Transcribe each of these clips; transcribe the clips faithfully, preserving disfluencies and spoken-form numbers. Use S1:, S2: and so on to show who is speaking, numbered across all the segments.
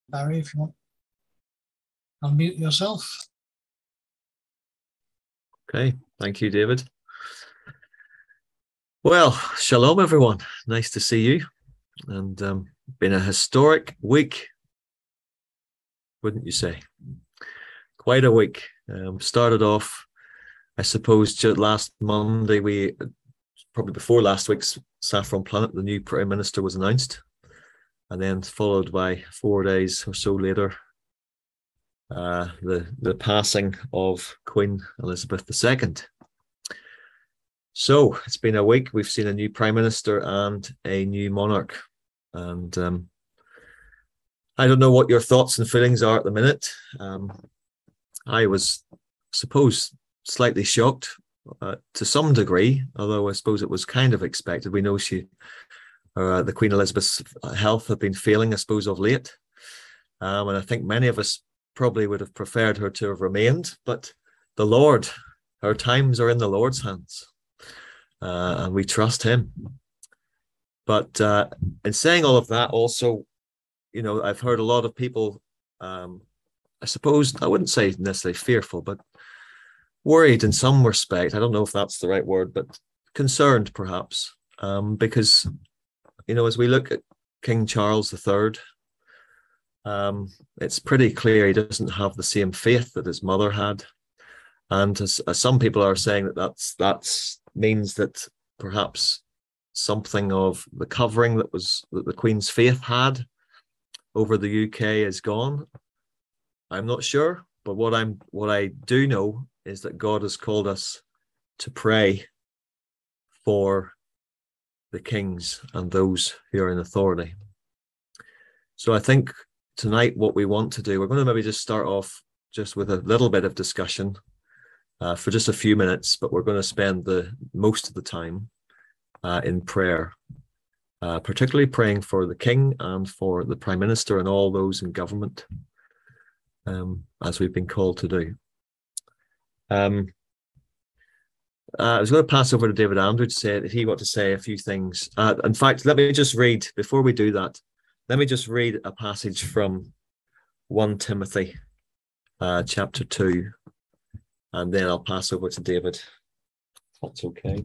S1: Barry, if you want, unmute yourself.
S2: Okay, thank you, David. Well, shalom, everyone. Nice to see you. And um, been a historic week, wouldn't you say? Quite a week. Um, started off, I suppose, just last Monday, we probably before last week's Saffron Planet, the new Prime Minister was announced. And then followed by four days or so later, uh, the, the passing of Queen Elizabeth the Second. So it's been a week. We've seen a new Prime Minister and a new monarch. And um, I don't know what your thoughts and feelings are at the minute. Um, I was, I suppose, slightly shocked uh, to some degree, although I suppose it was kind of expected. We know she... Uh, the Queen Elizabeth's health had been failing, I suppose, of late. Um, and I think many of us probably would have preferred her to have remained. But the Lord, our times are in the Lord's hands. Uh, and we trust him. But uh, in saying all of that, also, you know, I've heard a lot of people, um, I suppose, I wouldn't say necessarily fearful, but worried in some respect. I don't know if that's the right word, but concerned perhaps, um, because... You know, as we look at King Charles the Third, um, it's pretty clear he doesn't have the same faith that his mother had. And as, as some people are saying that that's, that's means that perhaps something of the covering that was that the Queen's faith had over the U K is gone. I'm not sure, but what I'm what I do know is that God has called us to pray for the kings and those who are in authority. So I think tonight what we want to do, we're going to maybe just start off just with a little bit of discussion uh, for just a few minutes, but we're going to spend the most of the time uh, in prayer, uh, particularly praying for the king and for the prime minister and all those in government, um, as we've been called to do. Um, Uh, I was going to pass over to David Andrew to say if he wanted to say a few things. Uh, in fact, let me just read, before we do that, let me just read a passage from First Timothy uh, chapter two, and then I'll pass over to David. If that's okay.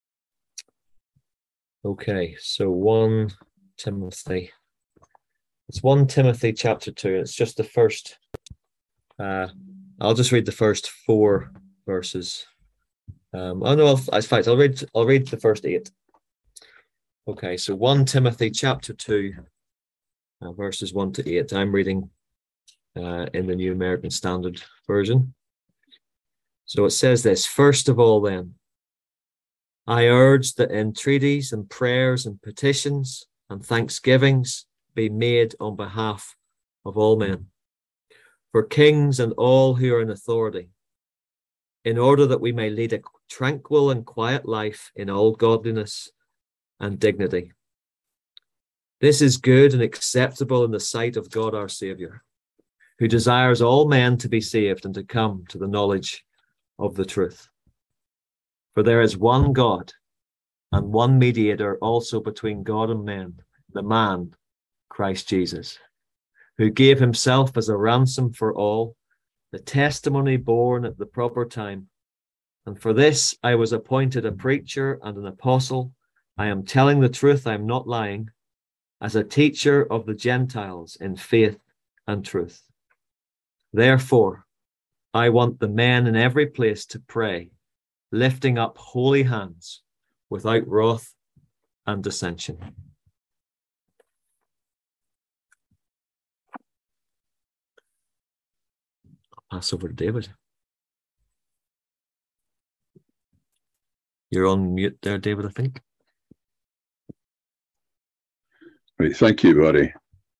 S2: Okay, so First Timothy. It's First Timothy chapter two. It's just the first, uh, I'll just read the first four verses. Um, oh no, I'll, in fact, I'll read. I'll read the first eight. Okay, so First Timothy chapter two, uh, verses one to eight. I'm reading uh, in the New American Standard Version. So it says this: First of all, then, I urge that entreaties and prayers and petitions and thanksgivings be made on behalf of all men, for kings and all who are in authority, in order that we may lead a tranquil and quiet life in all godliness and dignity. This is good and acceptable in the sight of God our Saviour, who desires all men to be saved and to come to the knowledge of the truth. For there is one God and one mediator also between God and men, the man, Christ Jesus, who gave himself as a ransom for all, the testimony born at the proper time. And for this I was appointed a preacher and an apostle. I am telling the truth, I am not lying, as a teacher of the Gentiles in faith and truth. Therefore, I want the men in every place to pray, lifting up holy hands without wrath and dissension. I'll pass over to David. You're on mute there, David, I think.
S3: Right, thank you, Barry.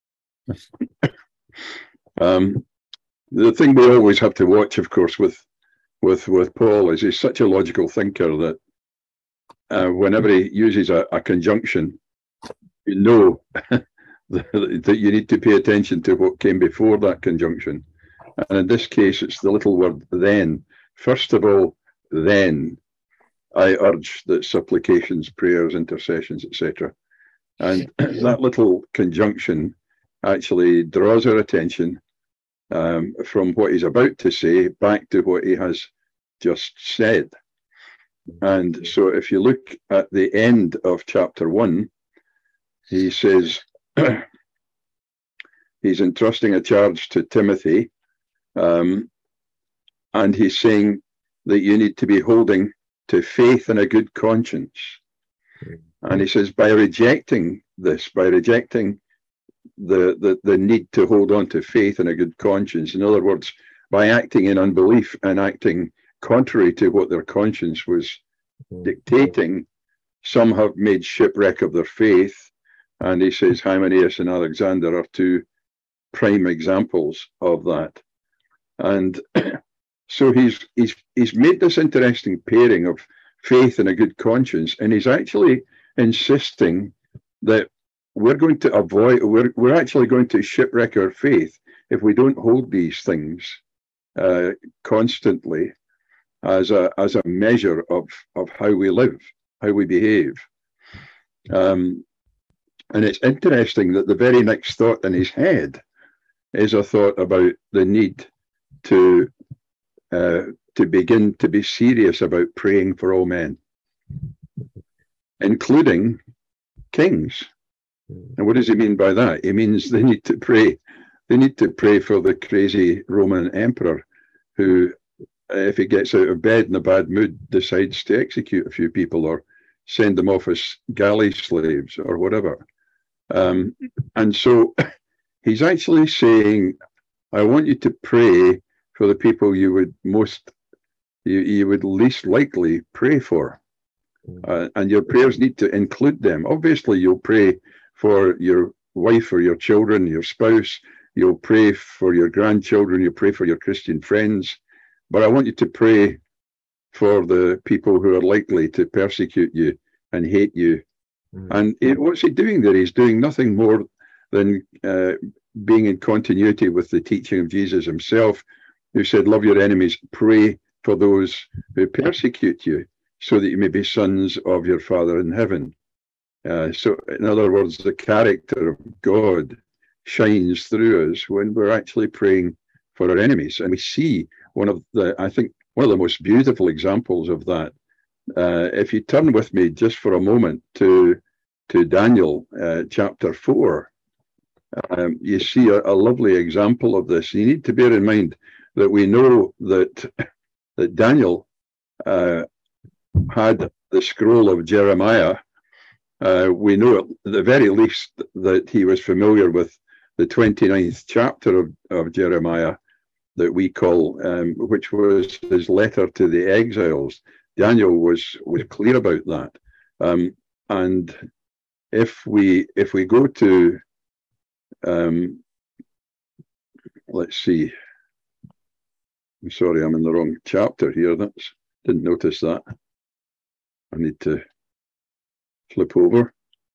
S3: um, the thing we always have to watch, of course, with with with Paul is he's such a logical thinker that uh, whenever he uses a, a conjunction, you know that you need to pay attention to what came before that conjunction. And in this case, it's the little word then. First of all, then. I urge that supplications, prayers, intercessions, et cetera. And that little conjunction actually draws our attention um, from what he's about to say back to what he has just said. And so if you look at the end of chapter one, he says he's entrusting a charge to Timothy, um, and he's saying that you need to be holding to faith and a good conscience. And he says, by rejecting this, by rejecting the, the, the need to hold on to faith and a good conscience, in other words, by acting in unbelief and acting contrary to what their conscience was dictating, some have made shipwreck of their faith. And he says Hymenaeus and Alexander are two prime examples of that. And so he's he's he's made this interesting pairing of faith and a good conscience, and he's actually insisting that we're going to avoid, we're, we're actually going to shipwreck our faith if we don't hold these things uh, constantly as a as a measure of, of how we live, how we behave. Um, and it's interesting that the very next thought in his head is a thought about the need to uh, to begin to be serious about praying for all men, including kings. And what does he mean by that? He means they need to pray. They need to pray for the crazy Roman emperor who, if he gets out of bed in a bad mood, decides to execute a few people or send them off as galley slaves or whatever. Um, and so he's actually saying, I want you to pray for the people you would most, you, you would least likely pray for. Uh, and your prayers need to include them. Obviously, you'll pray for your wife or your children, your spouse. You'll pray for your grandchildren. You'll pray for your Christian friends. But I want you to pray for the people who are likely to persecute you and hate you. Mm. And it, what's he doing there? He's doing nothing more than uh, being in continuity with the teaching of Jesus himself, who said, love your enemies, pray for those who persecute you, so that you may be sons of your Father in heaven. Uh, so, in other words, the character of God shines through us when we're actually praying for our enemies. And we see one of the, I think, one of the most beautiful examples of that. Uh, if you turn with me just for a moment to, to Daniel uh, chapter four, um, you see a, a lovely example of this. You need to bear in mind that we know that, that Daniel uh, had the scroll of Jeremiah. Uh, we know at the very least that he was familiar with the twenty-ninth chapter of, of Jeremiah that we call, um, which was his letter to the exiles. Daniel was, was clear about that. Um, and if we if we go to, um, let's see, I'm sorry, I'm in the wrong chapter here. That's, didn't notice that. I need to flip over.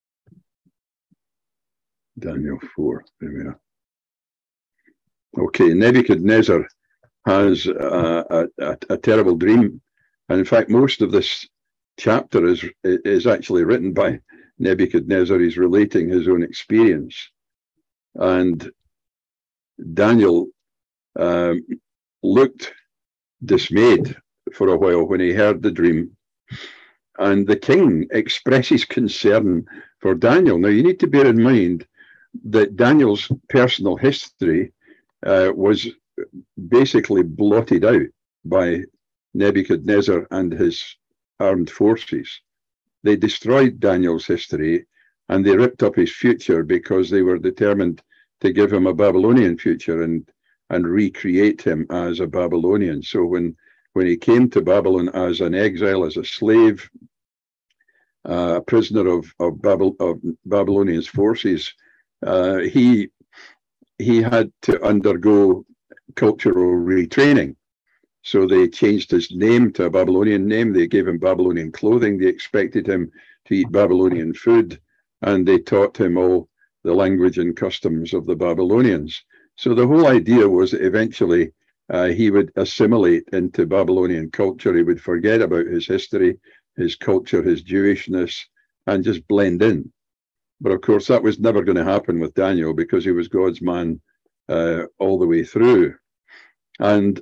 S3: Daniel four, there we are. Okay, Nebuchadnezzar has a, a, a terrible dream. And in fact, most of this chapter is, is actually written by Nebuchadnezzar. He's relating his own experience. And Daniel um, looked dismayed for a while when he heard the dream. And the king expresses concern for Daniel. Now, you need to bear in mind that Daniel's personal history uh, was basically blotted out by Nebuchadnezzar and his armed forces. They destroyed Daniel's history and they ripped up his future because they were determined to give him a Babylonian future and, and recreate him as a Babylonian. So when When he came to Babylon as an exile, as a slave, uh, a prisoner of of, Babel, of Babylonian's forces, uh, he he had to undergo cultural retraining. So they changed his name to a Babylonian name. They gave him Babylonian clothing. They expected him to eat Babylonian food, and they taught him all the language and customs of the Babylonians. So the whole idea was that eventually Uh, he would assimilate into Babylonian culture. He would forget about his history, his culture, his Jewishness, and just blend in. But of course, that was never going to happen with Daniel because he was God's man uh, all the way through. And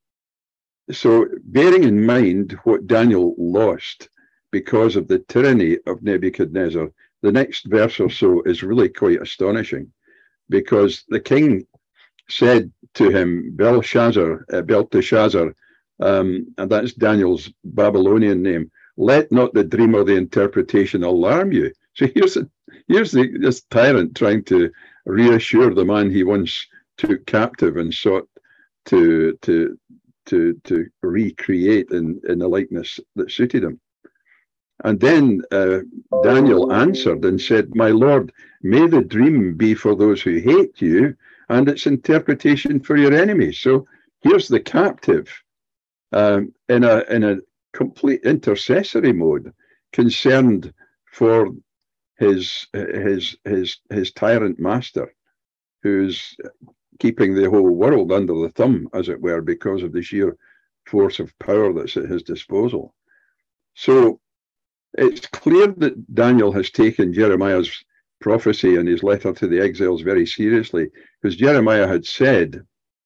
S3: so, bearing in mind what Daniel lost because of the tyranny of Nebuchadnezzar, the next verse or so is really quite astonishing, because the king said to him, Belshazzar, uh, Belteshazzar, um, and that's Daniel's Babylonian name, let not the dream or the interpretation alarm you. So here's, a, here's the, this tyrant trying to reassure the man he once took captive and sought to, to, to, to recreate in, in the likeness that suited him. And then uh, Daniel answered and said, my lord, may the dream be for those who hate you, and its interpretation for your enemies. So here's the captive um, in a in a complete intercessory mode, concerned for his his his his tyrant master, who's keeping the whole world under the thumb, as it were, because of the sheer force of power that's at his disposal. So it's clear that Daniel has taken Jeremiah's prophecy and his letter to the exiles very seriously, because Jeremiah had said,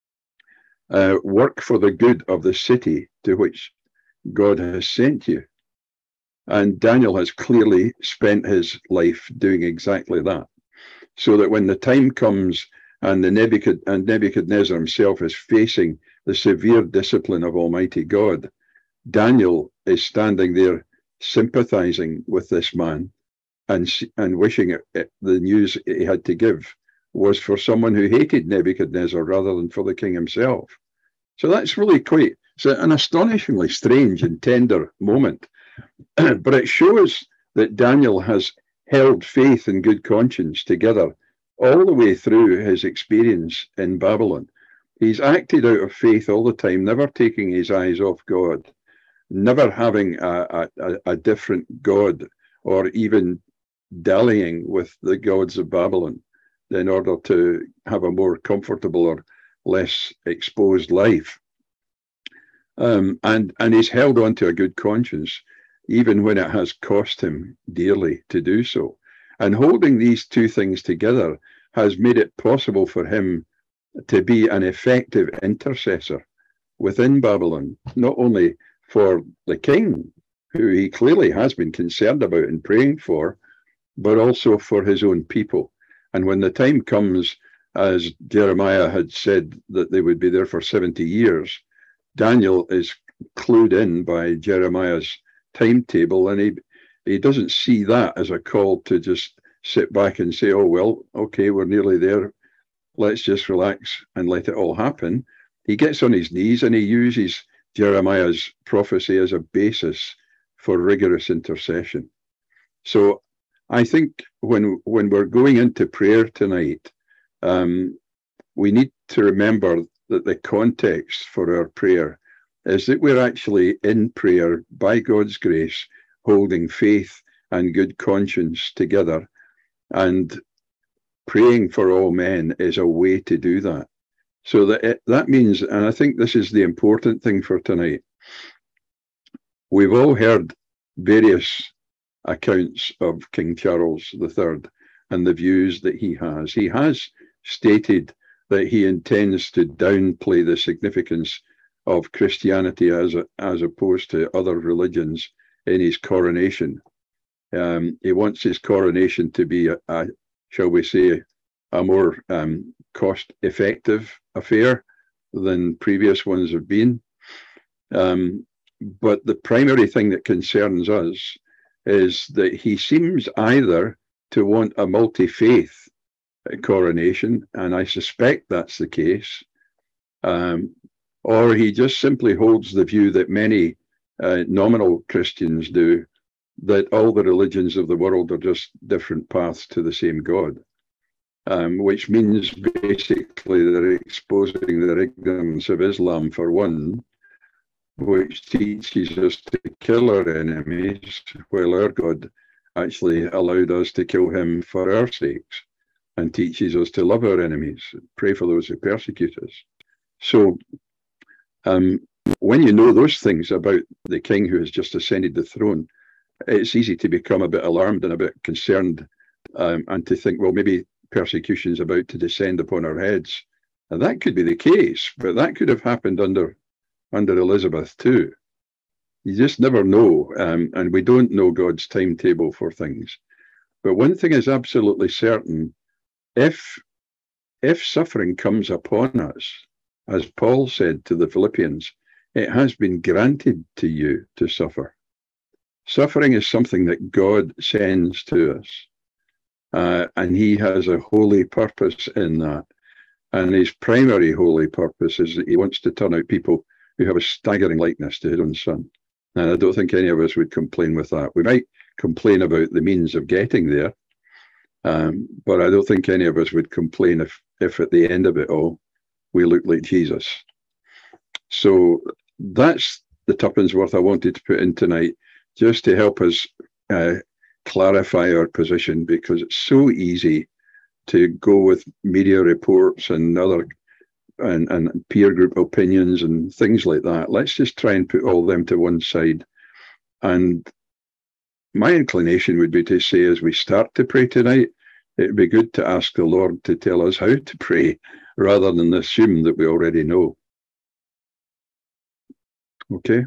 S3: uh, work for the good of the city to which God has sent you. And Daniel has clearly spent his life doing exactly that, so that when the time comes and the Nebuchad and Nebuchadnezzar himself is facing the severe discipline of Almighty God, Daniel is standing there sympathizing with this man and and wishing it, it, the news he had to give was for someone who hated Nebuchadnezzar rather than for the king himself. So that's really quite, it's an astonishingly strange and tender moment. But it shows that Daniel has held faith and good conscience together all the way through his experience in Babylon. He's acted out of faith all the time, never taking his eyes off God, never having a, a, a different God, or even dallying with the gods of Babylon in order to have a more comfortable or less exposed life. Um, and, and he's held on to a good conscience, even when it has cost him dearly to do so. And holding these two things together has made it possible for him to be an effective intercessor within Babylon, not only for the king, who he clearly has been concerned about and praying for, but also for his own people. And when the time comes, as Jeremiah had said, that they would be there for seventy years, Daniel is clued in by Jeremiah's timetable, and he, he doesn't see that as a call to just sit back and say, oh, well, okay, we're nearly there. Let's just relax and let it all happen. He gets on his knees and he uses Jeremiah's prophecy as a basis for rigorous intercession. So I think when when we're going into prayer tonight, um, we need to remember that the context for our prayer is that we're actually in prayer by God's grace, holding faith and good conscience together. And praying for all men is a way to do that. So that it, that means, and I think this is the important thing for tonight, we've all heard various accounts of King Charles the Third and the views that he has. He has stated that he intends to downplay the significance of Christianity as a, as opposed to other religions in his coronation. Um, he wants his coronation to be a, a shall we say, a more um, cost-effective affair than previous ones have been. Um, but the primary thing that concerns us is that he seems either to want a multi-faith coronation, and I suspect that's the case, um, or he just simply holds the view that many uh, nominal Christians do, that all the religions of the world are just different paths to the same God, um, which means basically they're exposing their ignorance of Islam for one, which teaches us to kill our enemies, while our God actually allowed us to kill him for our sakes, and teaches us to love our enemies, pray for those who persecute us. So um, when you know those things about the king who has just ascended the throne, it's easy to become a bit alarmed and a bit concerned um, and to think, well, maybe persecution is about to descend upon our heads. And that could be the case, but that could have happened under under Elizabeth too. You just never know, um, and we don't know God's timetable for things. But one thing is absolutely certain: if if suffering comes upon us, as Paul said to the Philippians, it has been granted to you to suffer. Suffering is something that God sends to us, uh, and He has a holy purpose in that. And His primary holy purpose is that He wants to turn out people who have a staggering likeness to His own Son. And I don't think any of us would complain with that. We might complain about the means of getting there, um, but I don't think any of us would complain if, if at the end of it all, we look like Jesus. So that's the tuppence worth I wanted to put in tonight, just to help us uh, clarify our position, because it's so easy to go with media reports and other and, and peer group opinions and things like that. Let's just try and put all them to one side. And my inclination would be to say, as we start to pray tonight, it'd be good to ask the Lord to tell us how to pray, rather than assume that we already know. Okay?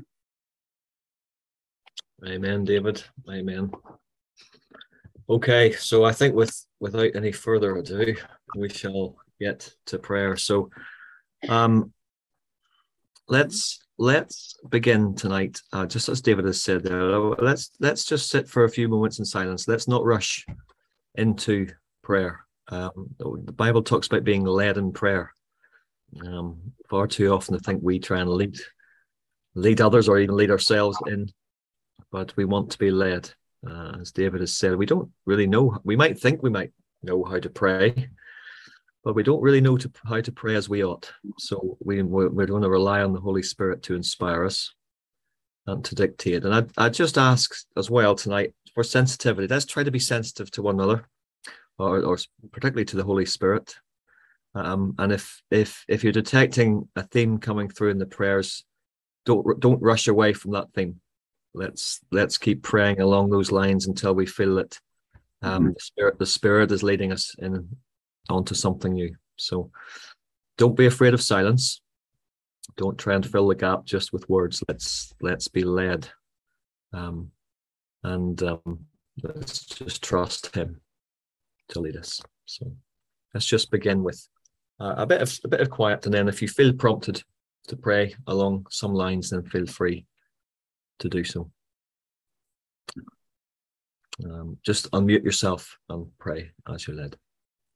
S2: Amen, David. Amen. Okay, so I think with without any further ado, we shall get to prayer. So um let's let's begin tonight, uh, just as David has said there. Let's let's just sit for a few moments in silence. Let's not rush into prayer. Um, the Bible talks about being led in prayer. Um, far too often I think we try and lead lead others or even lead ourselves in, but we want to be led. Uh, as David has said, we don't really know. We might think we might know how to pray, but we don't really know to, how to pray as we ought. So we, we're, we're going to rely on the Holy Spirit to inspire us and to dictate. And I, I just ask as well tonight for sensitivity. Let's try to be sensitive to one another, or, or particularly to the Holy Spirit. Um, and if if if you're detecting a theme coming through in the prayers, don't don't rush away from that theme. Let's let's keep praying along those lines until we feel that um, mm-hmm. the spirit the Spirit is leading us in onto something new. So don't be afraid of silence. Don't try and fill the gap just with words. Let's let's be led, um, and um, let's just trust Him to lead us. So let's just begin with uh, a bit of a bit of quiet, and then if you feel prompted to pray along some lines, then feel free to do so. Um, just unmute yourself and pray as you're led.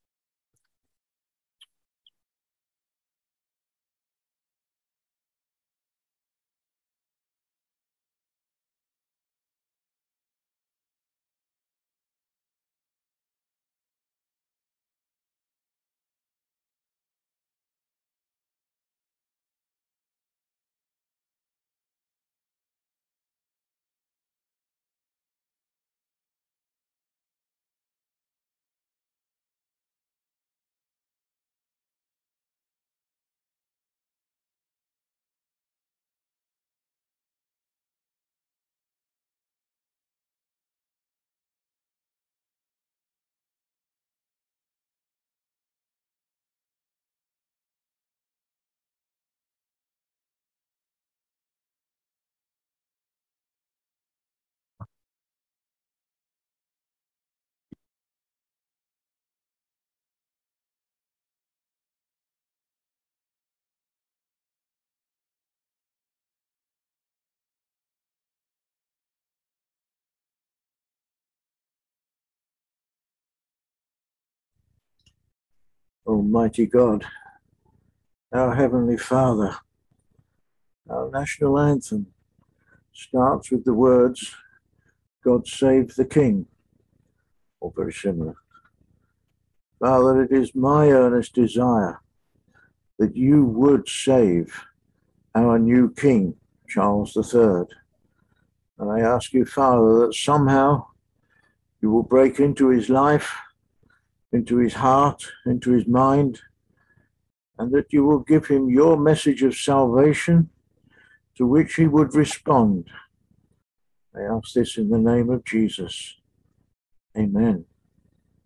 S4: Almighty God, our Heavenly Father, our national anthem starts with the words, God save the King, or very similar. Father, it is my earnest desire that you would save our new King, Charles the Third. And I ask you, Father, that somehow you will break into his life, into his heart, into his mind, and that you will give him your message of salvation to which he would respond. I ask this in the name of Jesus. Amen.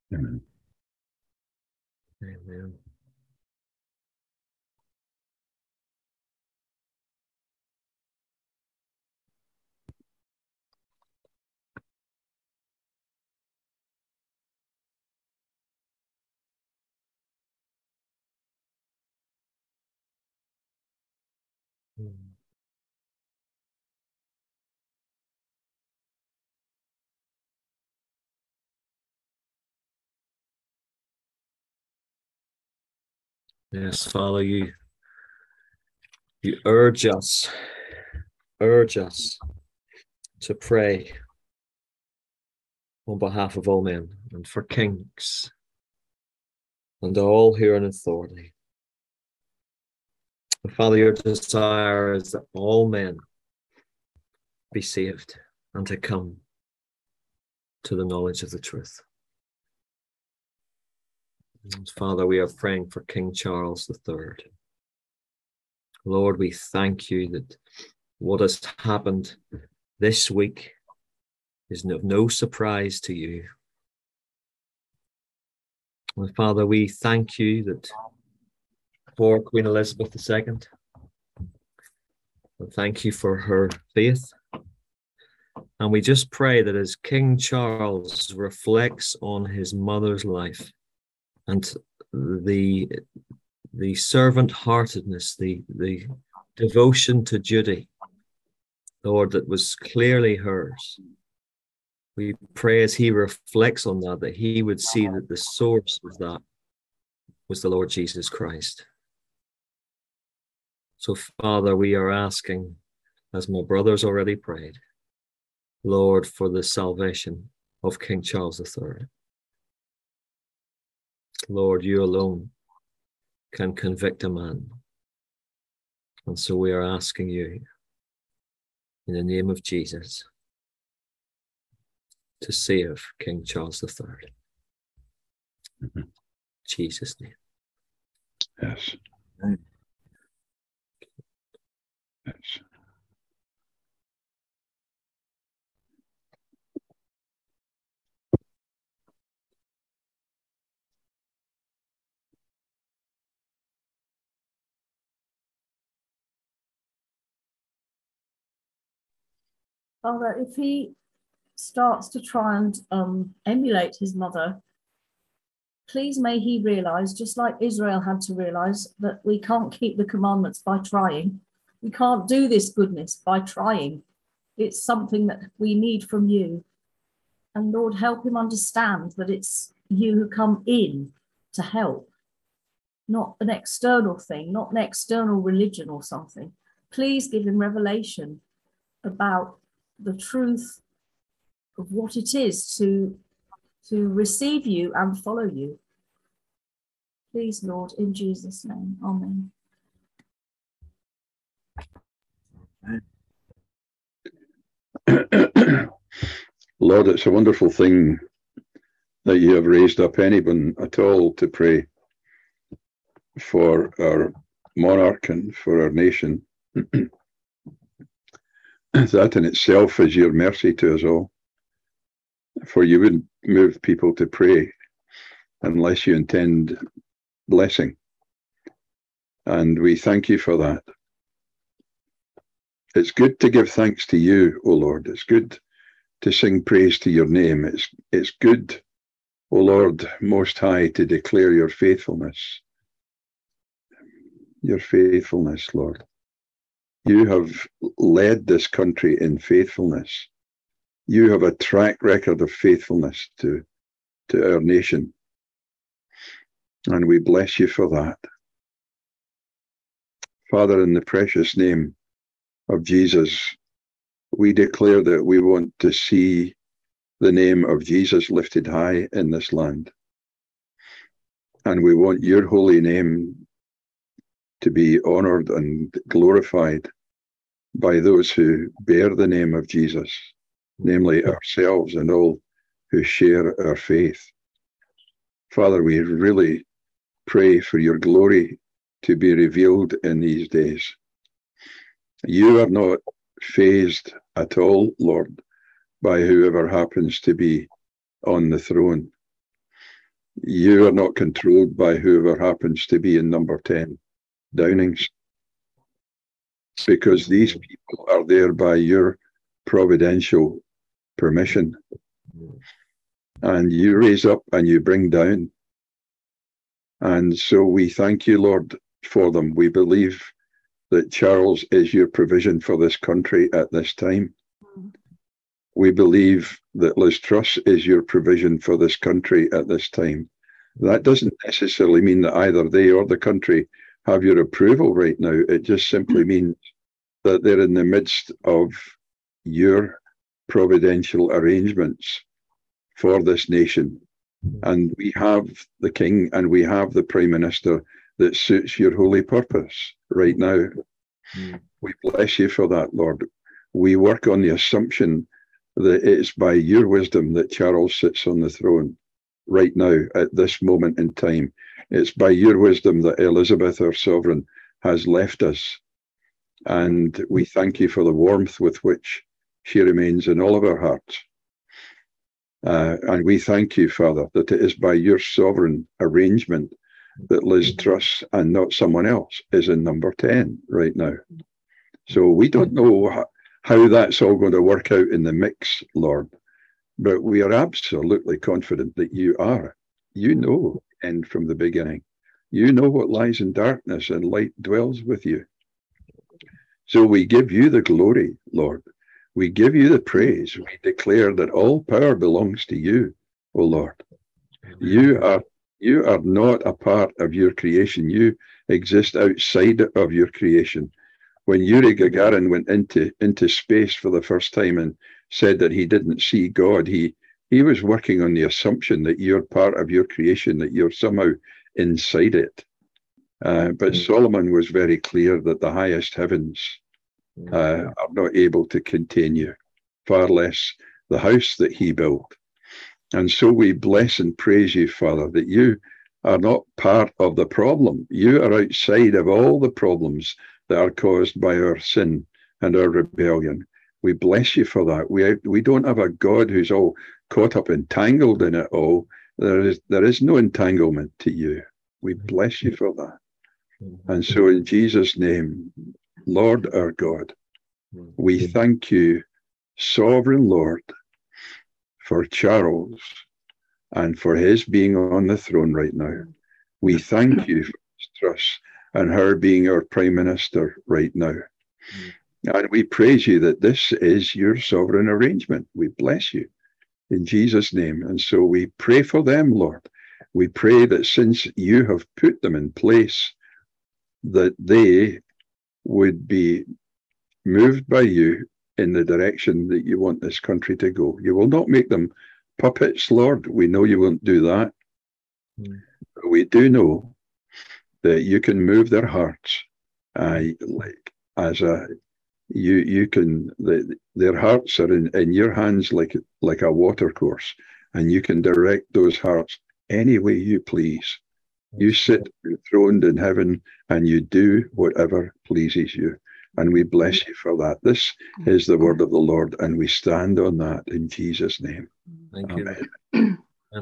S3: Amen.
S2: Amen. Yes, Father, you you urge us, urge us to pray on behalf of all men and for kings and all who are in authority. And Father, your desire is that all men be saved and to come to the knowledge of the truth. And Father, we are praying for King Charles the Third. Lord, we thank you that what has happened this week is of no surprise to you. And Father, we thank you that for Queen Elizabeth the Second, and thank you for her faith. And we just pray that as King Charles reflects on his mother's life and the the servant-heartedness, the, the devotion to duty, Lord, that was clearly hers. We pray as he reflects on that, that he would see that the source of that was the Lord Jesus Christ. So, Father, we are asking, as my brothers already prayed, Lord, for the salvation of King Charles the Third. Lord, you alone can convict a man. And so we are asking you, in the name of Jesus, to save King Charles the Third.
S3: Mm-hmm.
S2: Jesus' name.
S3: Yes.
S4: Amen.
S3: Yes.
S5: Father, if he starts to try and um, emulate his mother, please may he realize, just like Israel had to realize, that we can't keep the commandments by trying. We can't do this goodness by trying. It's something that we need from you. And Lord, help him understand that it's you who come in to help, not an external thing, not an external religion or something. Please give him revelation about the truth of what it is to, to receive you and follow you. Please, Lord, in Jesus' name, amen.
S3: Lord, it's a wonderful thing that you have raised up anyone at all to pray for our monarch and for our nation. That in itself is your mercy to us all. For you wouldn't move people to pray unless you intend blessing. And we thank you for that. It's good to give thanks to you, O Lord. It's good to sing praise to your name. It's, it's good, O Lord Most High, to declare your faithfulness. Your faithfulness, Lord. You have led this country in faithfulness. You have a track record of faithfulness to, to our nation. And we bless you for that. Father, in the precious name of Jesus, we declare that we want to see the name of Jesus lifted high in this land. And we want your holy name to be honored and glorified by those who bear the name of Jesus, namely ourselves and all who share our faith. Father, we really pray for your glory to be revealed in these days. You are not fazed at all, Lord, by whoever happens to be on the throne. You are not controlled by whoever happens to be in number ten, Downings, because these people are there by your providential permission. And you raise up and you bring down. And so we thank you, Lord, for them. We believe that Charles is your provision for this country at this time. We believe that Liz Truss is your provision for this country at this time. That doesn't necessarily mean that either they or the country have your approval right now. It just simply means that they're in the midst of your providential arrangements for this nation. And we have the King and we have the Prime Minister that suits your holy purpose right now. Mm. We bless you for that, Lord. We work on the assumption that it's by your wisdom that Charles sits on the throne right now at this moment in time. It's by your wisdom that Elizabeth, our sovereign, has left us. And we thank you for the warmth with which she remains in all of our hearts. Uh, and we thank you, Father, that it is by your sovereign arrangement that Liz Truss and not someone else is in number ten right now. So we don't know how, how that's all going to work out in the mix, Lord, but we are absolutely confident that you are. You know end from the beginning. You know what lies in darkness, and light dwells with you. So we give you the glory, Lord. We give you the praise. We declare that all power belongs to you, O Lord. You are you are not a part of your creation. You exist outside of your creation. When Yuri Gagarin went into, into space for the first time and said that he didn't see God, he, he was working on the assumption that you're part of your creation, that you're somehow inside it. Uh, but Solomon was very clear that the highest heavens uh, are not able to contain you, far less the house that he built. And so we bless and praise you, Father, that you are not part of the problem. You are outside of all the problems that are caused by our sin and our rebellion. We bless you for that. We, we don't have a God who's all caught up, entangled in it all. There is, there is no entanglement to you. We bless you for that. And so in Jesus' name, Lord our God, we thank you, Sovereign Lord, for Charles and for his being on the throne right now. We thank you for Liz Truss and her being our Prime Minister right now. And we praise you that this is your sovereign arrangement. We bless you in Jesus' name. And so we pray for them, Lord. We pray that since you have put them in place, that they would be moved by you in the direction that you want this country to go. You will not make them puppets, Lord. We know you won't do that. Mm. But we do know that you can move their hearts. Uh, like as a you you can the, their hearts are in, in your hands like like a water course, and you can direct those hearts any way you please. You sit enthroned in heaven and you do whatever pleases you. And we bless you for that. This is the word of the Lord, and we stand on that in Jesus' name.
S2: Thank
S3: Amen.
S2: you.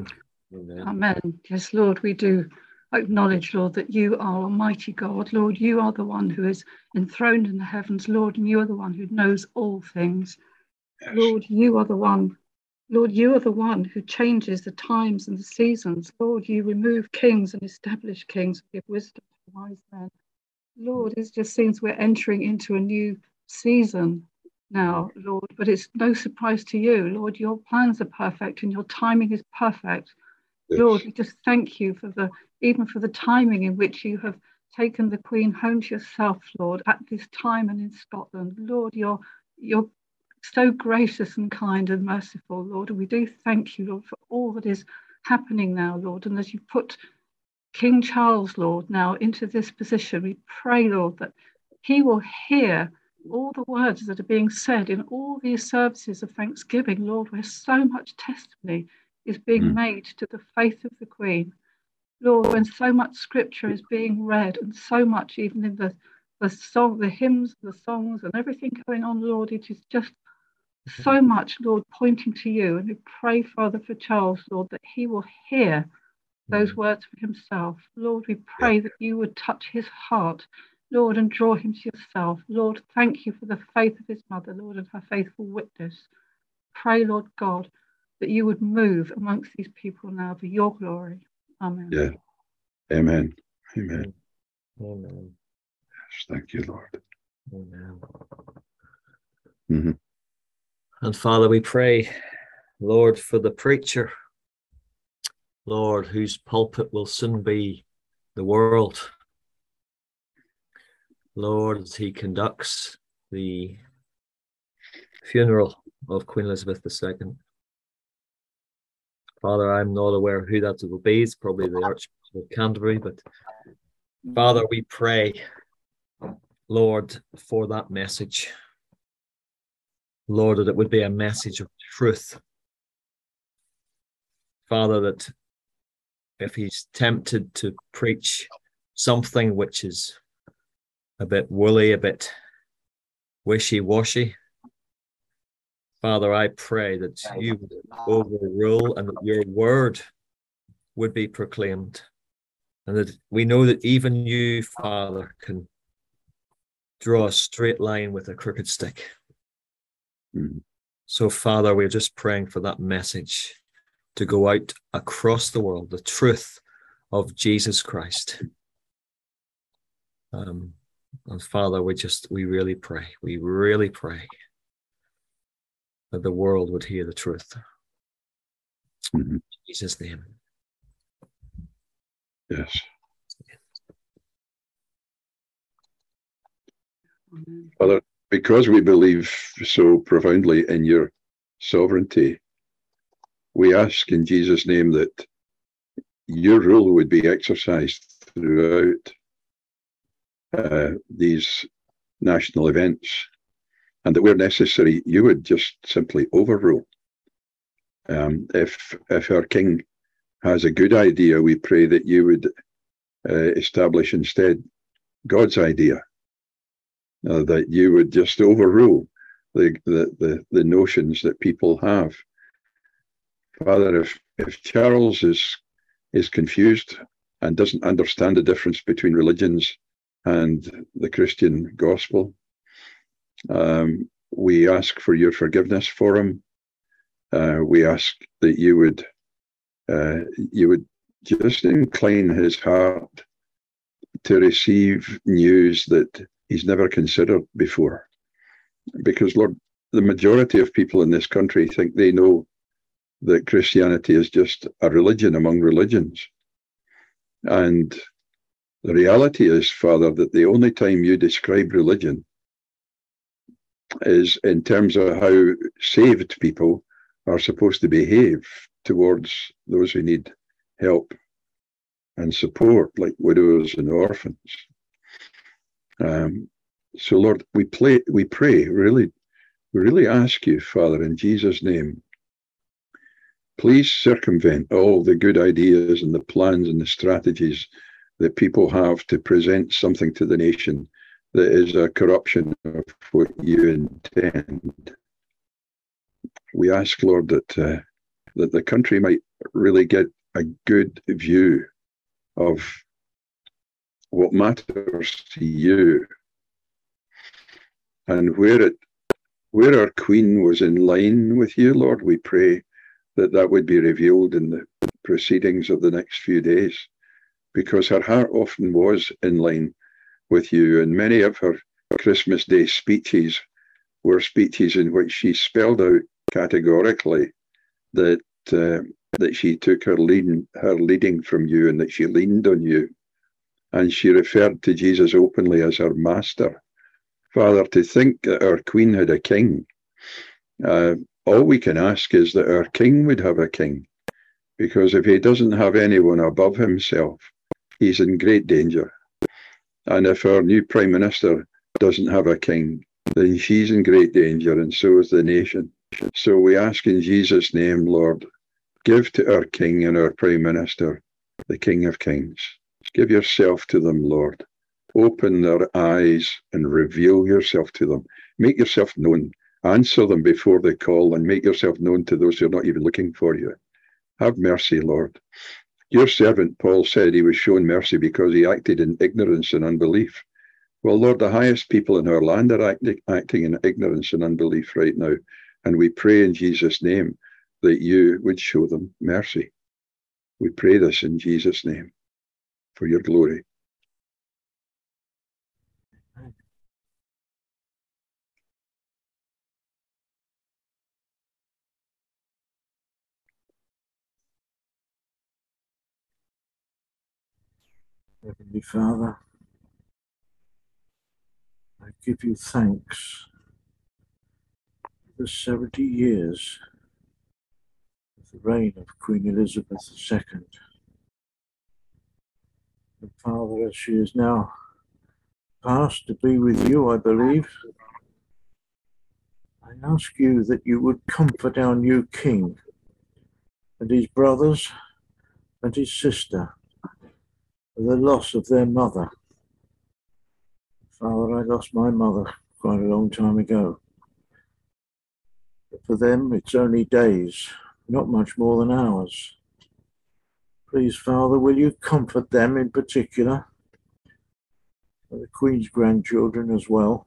S2: Amen.
S6: Amen. Yes, Lord, we do acknowledge, Lord, that you are Almighty God. Lord, you are the one who is enthroned in the heavens, Lord, and you are the one who knows all things. Yes. Lord, you are the one. Lord, you are the one who changes the times and the seasons. Lord, you remove kings and establish kings, give wisdom to wise men. Lord, it just seems we're entering into a new season now, Lord, but it's no surprise to you. Lord, your plans are perfect and your timing is perfect. Yes. Lord, we just thank you for the, even for the timing in which you have taken the Queen home to yourself, Lord, at this time and in Scotland. Lord, you're, you're so gracious and kind and merciful, Lord, and we do thank you, Lord, for all that is happening now, Lord, and as you put King Charles, Lord, now into this position, we pray, Lord, that he will hear all the words that are being said in all these services of thanksgiving, Lord, where so much testimony is being mm. made to the faith of the Queen. Lord, when so much scripture is being read and so much even in the, the song, the hymns, the songs and everything going on, Lord, it is just so much, Lord, pointing to you. And we pray, Father, for Charles, Lord, that he will hear those words for himself. Lord, we pray that you would touch his heart, Lord, and draw him to yourself. Lord, thank you for the faith of his mother, Lord, and her faithful witness. Pray, Lord God, that you would move amongst these people now for your glory. Amen.
S3: Yeah. Amen. Amen.
S2: Amen.
S3: Yes, thank you, Lord.
S2: Amen.
S3: Mm-hmm.
S2: And Father, we pray, Lord, for the preacher, Lord, whose pulpit will soon be the world. Lord, as he conducts the funeral of Queen Elizabeth the Second. Father, I'm not aware who that will be. It's probably the Archbishop of Canterbury, but Father, we pray, Lord, for that message. Lord, that it would be a message of truth. Father, that if he's tempted to preach something which is a bit woolly, a bit wishy-washy, Father, I pray that you would overrule and that your word would be proclaimed. And that we know that even you, Father, can draw a straight line with a crooked stick.
S3: Mm-hmm.
S2: So, Father, we're just praying for that message to go out across the world, the truth of Jesus Christ. Um, and Father, we just, we really pray, we really pray that the world would hear the truth.
S3: Mm-hmm.
S2: In Jesus' name.
S3: Yes. Father, because we believe so profoundly in your sovereignty, we ask in Jesus' name that your rule would be exercised throughout uh, these national events, and that where necessary, you would just simply overrule. Um, if if our king has a good idea, we pray that you would uh, establish instead God's idea, uh, that you would just overrule the, the, the, the notions that people have. Father, if, if Charles is, is confused and doesn't understand the difference between religions and the Christian gospel, um, we ask for your forgiveness for him. Uh, we ask that you would uh, you would just incline his heart to receive news that he's never considered before. Because, Lord, the majority of people in this country think they know that Christianity is just a religion among religions. And the reality is, Father, that the only time you describe religion is in terms of how saved people are supposed to behave towards those who need help and support, like widows and orphans. Um, so, Lord, we, play, we pray, really, we really ask you, Father, in Jesus' name, please circumvent all the good ideas and the plans and the strategies that people have to present something to the nation that is a corruption of what you intend. We ask, Lord, that uh, that the country might really get a good view of what matters to you, and where it where our Queen was in line with you, Lord. We pray that that would be revealed in the proceedings of the next few days, because her heart often was in line with you, and many of her Christmas Day speeches were speeches in which she spelled out categorically that uh, that she took her leading her leading from you, and that she leaned on you, and she referred to Jesus openly as her master. Father, to think that our Queen had a king, uh, all we can ask is that our king would have a king, because if he doesn't have anyone above himself, he's in great danger. And if our new Prime Minister doesn't have a king, then she's in great danger, and so is the nation. So we ask in Jesus' name, Lord, give to our King and our Prime Minister the King of Kings. Give yourself to them, Lord. Open their eyes and reveal yourself to them. Make yourself known. Answer them before they call, and make yourself known to those who are not even looking for you. Have mercy, Lord. your servant Paul said he was shown mercy because he acted in ignorance and unbelief. Well, Lord, the highest people in our land are acting, acting in ignorance and unbelief right now. And we pray in Jesus' name that you would show them mercy. We pray this in Jesus' name for your glory.
S4: Heavenly Father, I give you thanks for seventy years of the reign of Queen Elizabeth the Second. And Father, as she is now passed to be with you, I believe, I ask you that you would comfort our new king and his brothers and his sister for the loss of their mother. Father, I lost my mother quite a long time ago. But for them, it's only days, not much more than hours. Please, Father, will you comfort them in particular, and the Queen's grandchildren as well.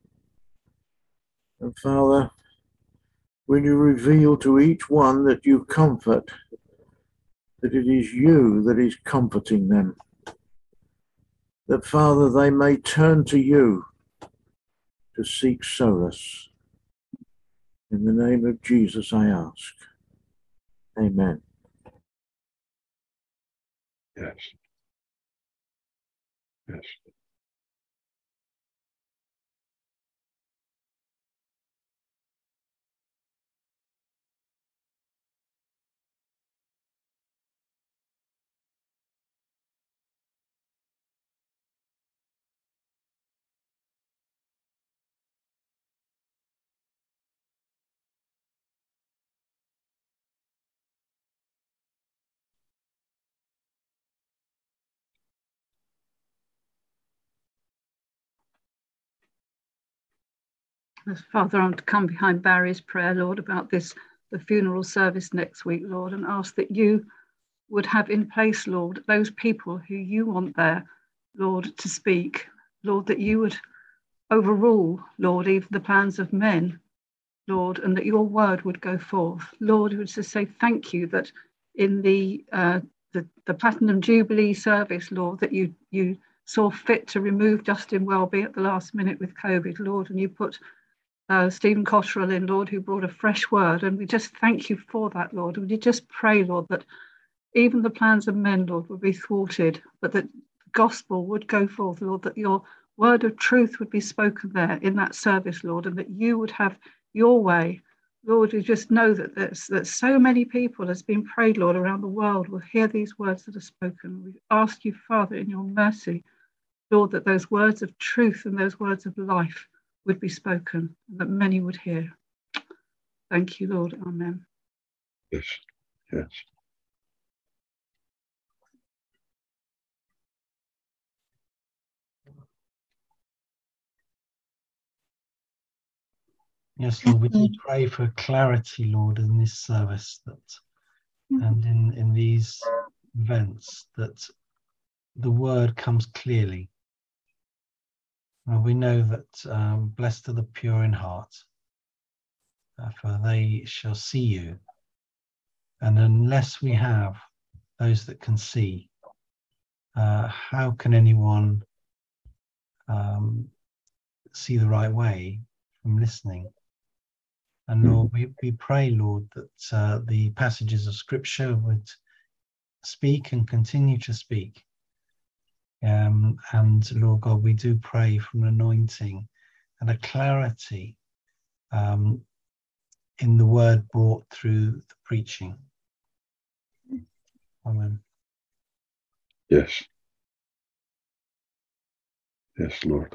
S4: And Father, will you reveal to each one that you comfort, that it is you that is comforting them. That, Father, they may turn to you to seek solace. In the name of Jesus, I ask. Amen.
S3: Yes. Yes.
S6: As Father, I'm to come behind Barry's prayer, Lord, about this, the funeral service next week, Lord, and ask that you would have in place, Lord, those people who you want there, Lord, to speak. Lord, that you would overrule, Lord, even the plans of men, Lord, and that your word would go forth. Lord, we would just say thank you that in the, uh, the, the Platinum Jubilee service, Lord, that you, you saw fit to remove Justin Welby at the last minute with COVID, Lord, and you put Uh, Stephen Cotterill in, Lord, who brought a fresh word. And we just thank you for that, Lord. And we just pray, Lord, that even the plans of men, Lord, would be thwarted, but that the gospel would go forth, Lord, that your word of truth would be spoken there in that service, Lord, and that you would have your way. Lord, we just know that there's that so many people, as been prayed, Lord, around the world will hear these words that are spoken. We ask you, Father, in your mercy, Lord, that those words of truth and those words of life would be spoken, and that many would hear. Thank you, Lord. Amen.
S3: Yes. Yes.
S1: Yes, Lord, we do pray for clarity, Lord, in this service, that and in, in these events, that the word comes clearly. Well, we know that um, blessed are the pure in heart, uh, for they shall see you. And unless we have those that can see, uh, how can anyone um, see the right way from listening? And Lord, we, we pray, Lord, that uh, the passages of Scripture would speak and continue to speak. Um, and Lord God, we do pray for an anointing and a clarity um, in the word brought through the preaching. Amen.
S3: Yes. Yes, Lord.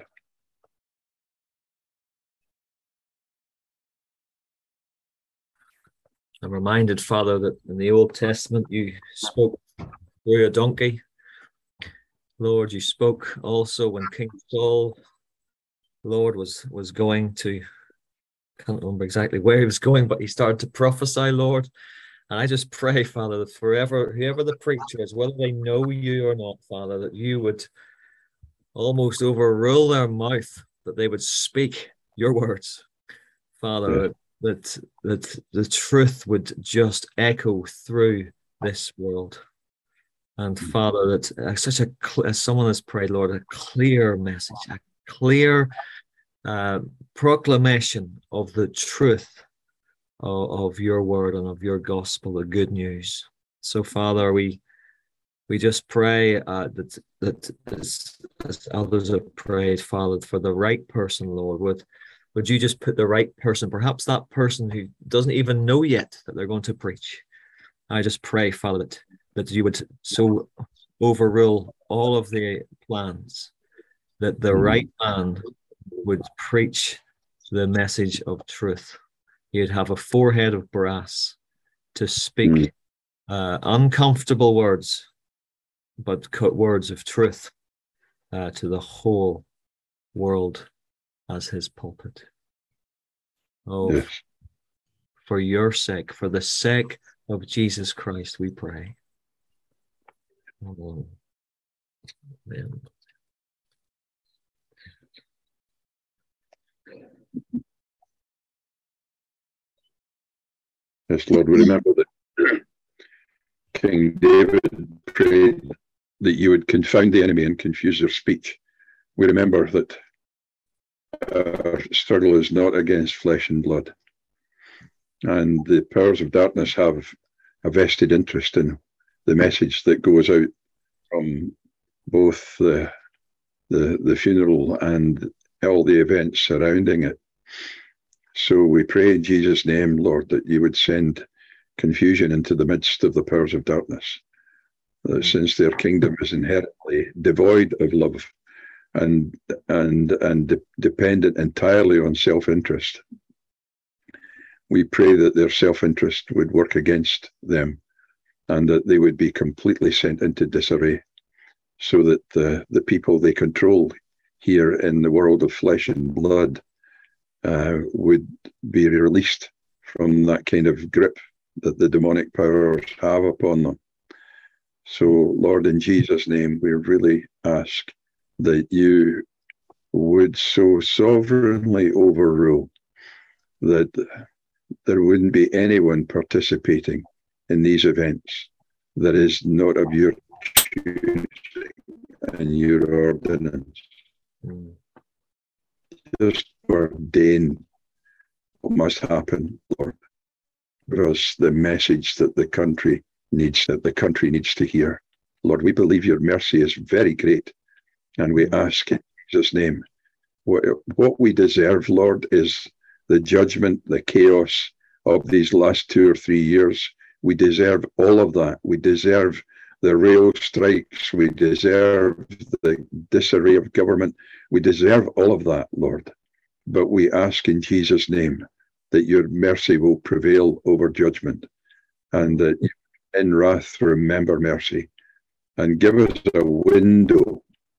S2: I'm reminded, Father, that in the Old Testament you spoke through a donkey. Lord, you spoke also when King Saul, Lord, was was going to, can't remember exactly where he was going, but he started to prophesy, Lord. And I just pray, Father, that forever, whoever the preacher is, whether they know you or not, Father, that you would almost overrule their mouth, that they would speak your words, Father, yeah. that, that the truth would just echo through this world. And Father, that uh, such a, as someone has prayed, Lord, a clear message, a clear uh, proclamation of the truth of, of your word and of your gospel, the good news. So, Father, we we just pray uh, that that as, as others have prayed, Father, for the right person, Lord, would would you just put the right person, perhaps that person who doesn't even know yet that they're going to preach. I just pray, Father, that that you would so overrule all of the plans, that the right man would preach the message of truth. He'd have a forehead of brass to speak mm. uh, uncomfortable words, but cut words of truth uh, to the whole world as his pulpit. Oh, yes. For your sake, for the sake of Jesus Christ, we pray. Oh, amen.
S3: Yes, Lord, we remember that King David prayed that you would confound the enemy and confuse their speech. We remember that our struggle is not against flesh and blood, and the powers of darkness have a vested interest in the message that goes out from both the the, the funeral and all the events surrounding it. So we pray in Jesus' name, Lord, that you would send confusion into the midst of the powers of darkness, that since their kingdom is inherently devoid of love and and and de- dependent entirely on self-interest, we pray that their self-interest would work against them and that they would be completely sent into disarray, so that the, the people they control here in the world of flesh and blood uh, would be released from that kind of grip that the demonic powers have upon them. So, Lord, in Jesus' name, we really ask that you would so sovereignly overrule that there wouldn't be anyone participating in these events that is not of your choosing and your ordinance. Mm. Just ordain what must happen, Lord, because the message that the country needs, that the country needs to hear. Lord, we believe your mercy is very great, and we ask in Jesus' name, what, what we deserve, Lord, is the judgment, the chaos of these last two or three years. We deserve all of that. We deserve the rail strikes. We deserve the disarray of government. We deserve all of that, Lord. But we ask in Jesus' name that your mercy will prevail over judgment, and that you, in wrath, remember mercy and give us a window,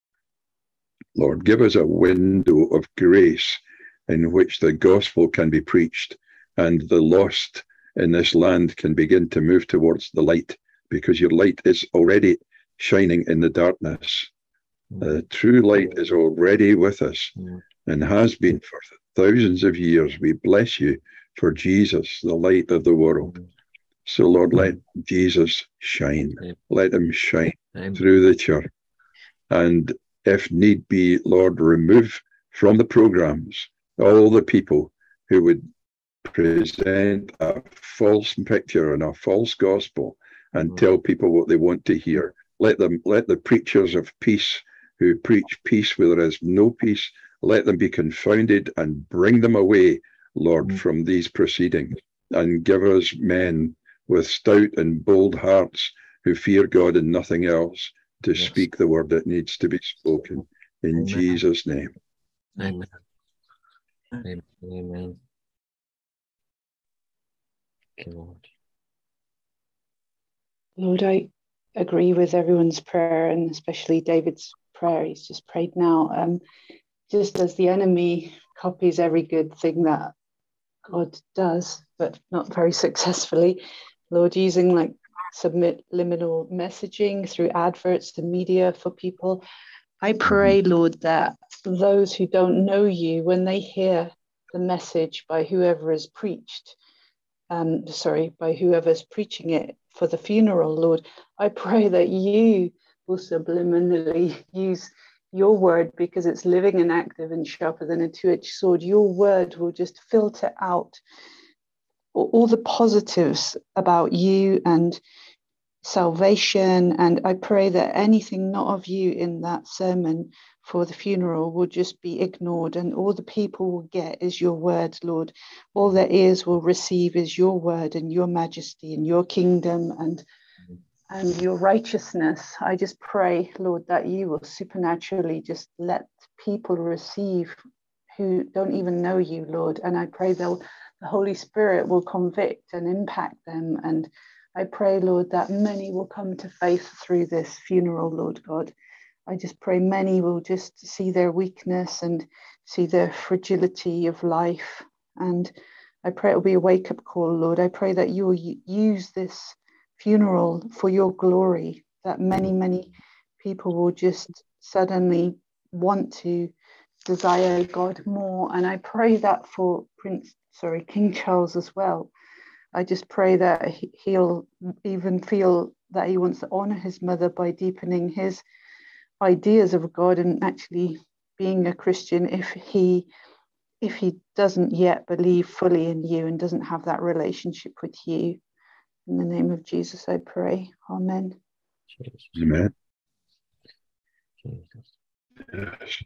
S3: Lord, give us a window of grace in which the gospel can be preached and the lost in this land can begin to move towards the light, because your light is already shining in the darkness. The true light is already with us and has been for thousands of years. We bless you for Jesus, the light of the world. So, Lord, let Jesus shine. Let him shine through the church. And if need be, Lord, remove from the programs all the people who would present a false picture and a false gospel and mm. tell people what they want to hear. Let them, let the preachers of peace who preach peace where there is no peace, let them be confounded and bring them away, Lord, mm. from these proceedings, and give us men with stout and bold hearts who fear God and nothing else to yes. speak the word that needs to be spoken. In Amen. Jesus' name.
S2: Amen. Amen. Amen. Okay, Lord.
S7: Lord, I agree with everyone's prayer, and especially David's prayer. He's just prayed now. Um, just as the enemy copies every good thing that God does, but not very successfully, Lord, using like subliminal messaging through adverts and media for people. I pray, Lord, that those who don't know you, when they hear the message by whoever is preached, um, sorry, by whoever's preaching it for the funeral, Lord, I pray that you will subliminally use your word, because it's living and active and sharper than a two-edged sword. Your word will just filter out all the positives about you and salvation. And I pray that anything not of you in that sermon for the funeral will just be ignored, and all the people will get is your word, Lord. All their ears will receive is your word and your majesty and your kingdom and and your righteousness. I just pray, Lord, that you will supernaturally just let people receive who don't even know you, Lord. And I pray they'll the Holy Spirit will convict and impact them. And I pray, Lord, that many will come to faith through this funeral, Lord God. I just pray many will just see their weakness and see their fragility of life. And I pray it will be a wake-up call, Lord. I pray that you will use this funeral for your glory, that many, many people will just suddenly want to desire God more. And I pray that for Prince, sorry, King Charles as well. I just pray that he'll even feel that he wants to honor his mother by deepening his ideas of God and actually being a Christian if he if he doesn't yet believe fully in you and doesn't have that relationship with you. In the name of Jesus, I pray. Amen.
S3: Amen. Yes.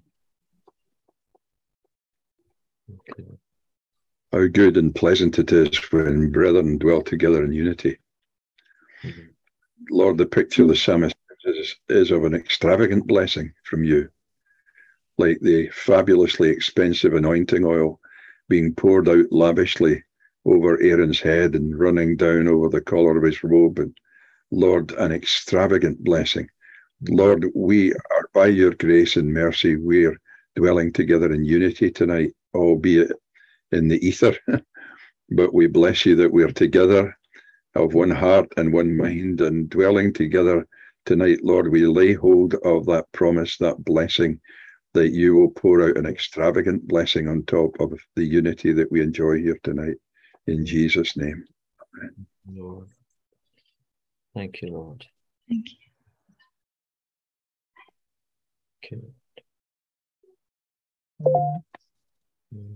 S2: Okay.
S3: How good and pleasant it is when brethren dwell together in unity. Mm-hmm. Lord, the picture the psalmist is, is of an extravagant blessing from you, like the fabulously expensive anointing oil being poured out lavishly over Aaron's head and running down over the collar of his robe. And Lord, an extravagant blessing. Lord, we are, by your grace and mercy, we're dwelling together in unity tonight, albeit in the ether. But we bless you that we're together of one heart and one mind and dwelling together tonight. Lord, we lay hold of that promise, that blessing, that you will pour out an extravagant blessing on top of the unity that we enjoy here tonight. In Jesus' name. Amen.
S2: Lord. Thank you, Lord.
S7: Thank you.
S2: Okay. Mm.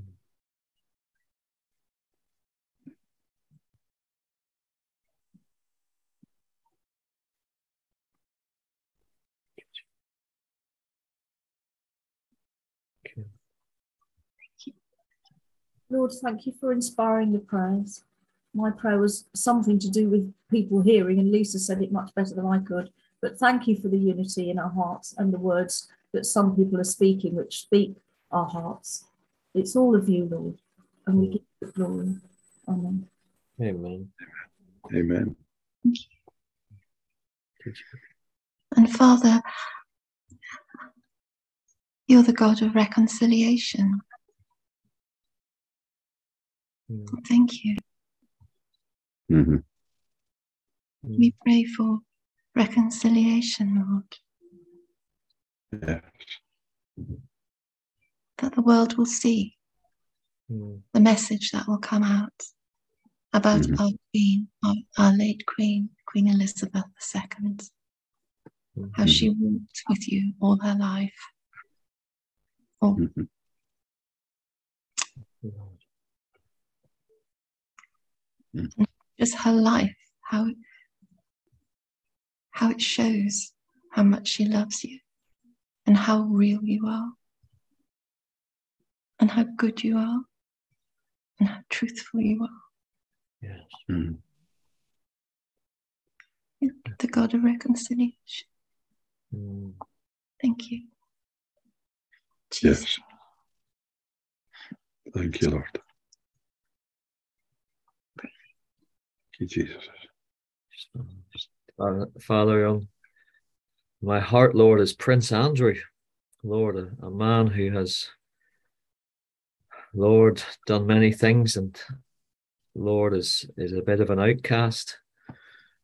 S2: Okay.
S5: Lord, thank you for inspiring the prayers. My prayer was something to do with people hearing, and Lisa said it much better than I could. But thank you for the unity in our hearts and the words that some people are speaking, which speak our hearts. It's all of you, Lord, and we give you the glory. Amen.
S2: Amen.
S3: Amen.
S8: And Father, you're the God of reconciliation.
S2: Mm.
S8: Thank you.
S3: Mm-hmm.
S8: We pray for reconciliation, Lord.
S3: Yes.
S8: That the world will see
S2: Mm.
S8: the message that will come out about
S3: Mm-hmm.
S8: our Queen, our, our late Queen, Queen Elizabeth the Second,
S2: Mm-hmm.
S8: how she walked with you all her life. Oh.
S3: Mm-hmm.
S8: And just her life, how, how it shows how much she loves you and how real you are and how good you are and how truthful you are.
S2: Yes.
S3: Mm-hmm.
S8: The God of reconciliation.
S2: Mm.
S8: Thank you. Jesus.
S3: Yes. Thank you, Lord. Thank you, Jesus.
S2: Uh, Father, um, my heart, Lord, is Prince Andrew, Lord, a, a man who has, Lord, done many things, and Lord is is a bit of an outcast.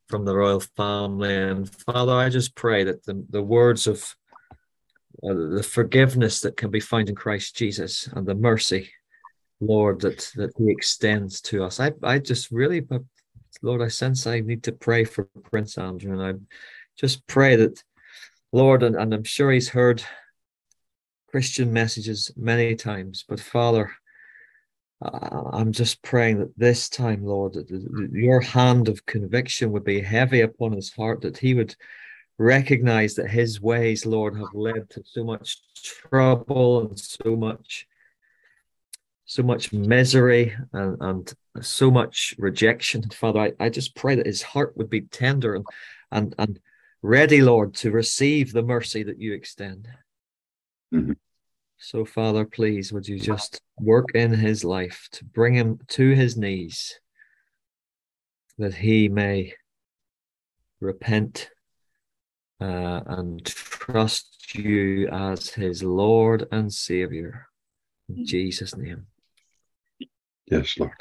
S2: from the royal family. And Father, I just pray that the, the words of uh, the forgiveness that can be found in Christ Jesus and the mercy, Lord, that, that he extends to us. I, I just really, Lord, I sense I need to pray for Prince Andrew, and I just pray that, Lord, and, and I'm sure he's heard Christian messages many times, but Father, uh, I'm just praying that this time, Lord, that your hand of conviction would be heavy upon his heart, that he would recognize that his ways, Lord, have led to so much trouble and so much so much misery and, and so much rejection. Father, I, I just pray that his heart would be tender and, and, and ready, Lord, to receive the mercy that you extend.
S3: Mm-hmm.
S2: So, Father, please, would you just work in his life to bring him to his knees, that he may repent uh, and trust you as his Lord and Savior. In Jesus' name.
S3: Yes, Lord.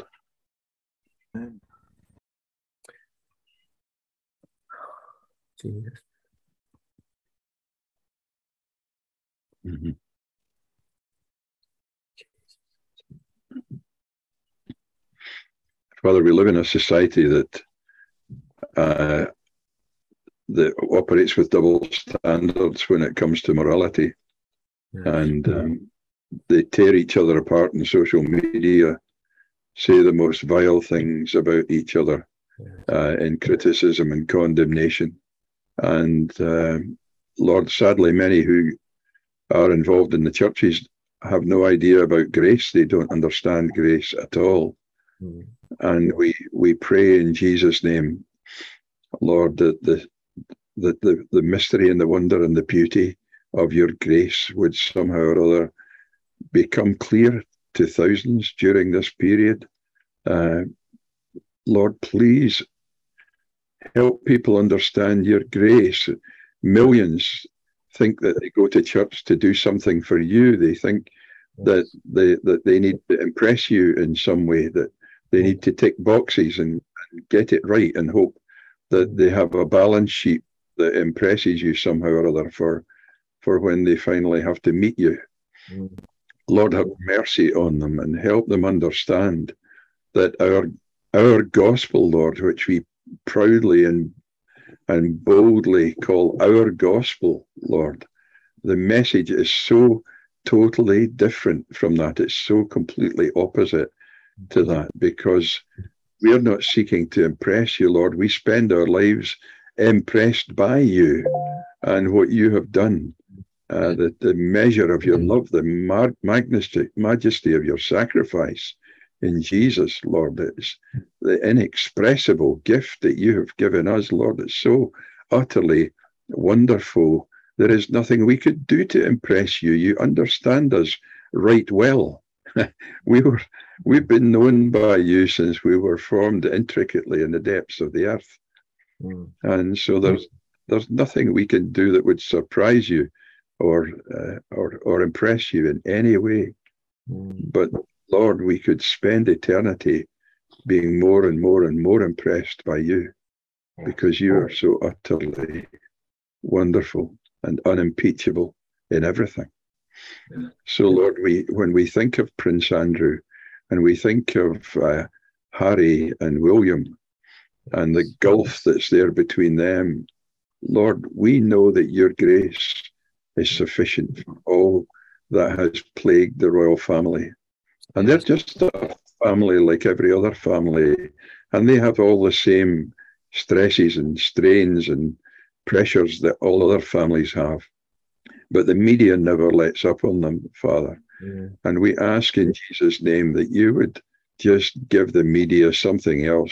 S2: Jesus.
S3: Mm-hmm. Father, we live in a society that uh, that operates with double standards when it comes to morality,
S2: Yes.
S3: and um, they tear each other apart in social media, say the most vile things about each other uh, in criticism and condemnation. And uh, Lord, sadly, many who are involved in the churches have no idea about grace. They don't understand grace at all.
S2: Mm.
S3: And we we pray in Jesus' name, Lord, that the, the, the, the mystery and the wonder and the beauty of your grace would somehow or other become clear to thousands during this period. Uh, Lord, please help people understand your grace. Millions think that they go to church to do something for you. They think that they that they need to impress you in some way, that they need to tick boxes and, and get it right and hope that they have a balance sheet that impresses you somehow or other for, for when they finally have to meet you.
S2: Mm.
S3: Lord, have mercy on them and help them understand that our our gospel, Lord, which we proudly and and boldly call our gospel, Lord, the message is so totally different from that. It's so completely opposite to that, because we're not seeking to impress you, Lord. We spend our lives impressed by you and what you have done. Uh, the, the measure of your love, the mar- majesty, majesty of your sacrifice in Jesus, Lord. It's the inexpressible gift that you have given us, Lord. It's so utterly wonderful. There is nothing we could do to impress you. You understand us right well. we were, we've been known by you since we were formed intricately in the depths of the earth.
S2: Mm.
S3: And so there's there's nothing we can do that would surprise you or uh, or or impress you in any way.
S2: Mm.
S3: But Lord, we could spend eternity being more and more and more impressed by you, because you are so utterly wonderful and unimpeachable in everything.
S2: Yeah.
S3: So Lord, we when we think of Prince Andrew and we think of uh, Harry and William and the gulf that's there between them, Lord, we know that your grace is sufficient for all that has plagued the royal family. And they're just a family like every other family, and they have all the same stresses and strains and pressures that all other families have. But the media never lets up on them, Father.
S2: Yeah.
S3: And we ask in Jesus' name that you would just give the media something else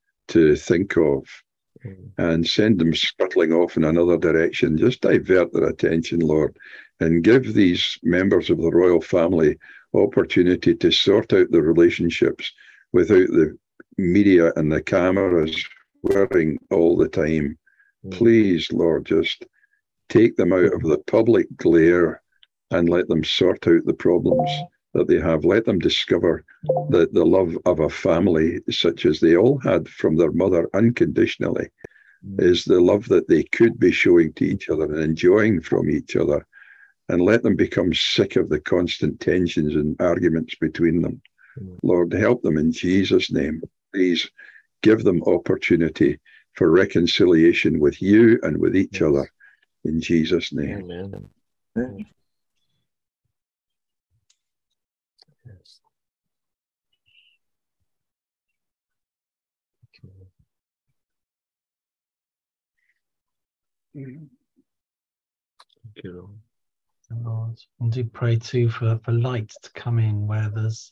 S3: to think of,
S2: Mm.
S3: and send them scuttling off in another direction. Just divert their attention, Lord, and give these members of the royal family opportunity to sort out the relationships without the media and the cameras whirring all the time.
S2: Mm.
S3: Please, Lord, just take them out of the public glare and let them sort out the problems that they have. Let them discover that the love of a family, such as they all had from their mother unconditionally, is the love that they could be showing to each other and enjoying from each other, and let them become sick of the constant tensions and arguments between them. Mm. Lord, help them in Jesus' name. Please give them opportunity for reconciliation with you and with each yes. other in Jesus' name.
S2: Amen.
S3: Amen.
S2: Yes.
S1: Thank you, Lord. Lord. And do pray too for, for light to come in where there's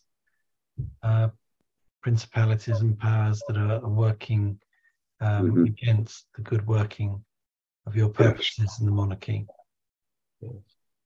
S1: uh, principalities and powers that are, are working um, mm-hmm. against the good working of your purposes yes. in the monarchy. Yes.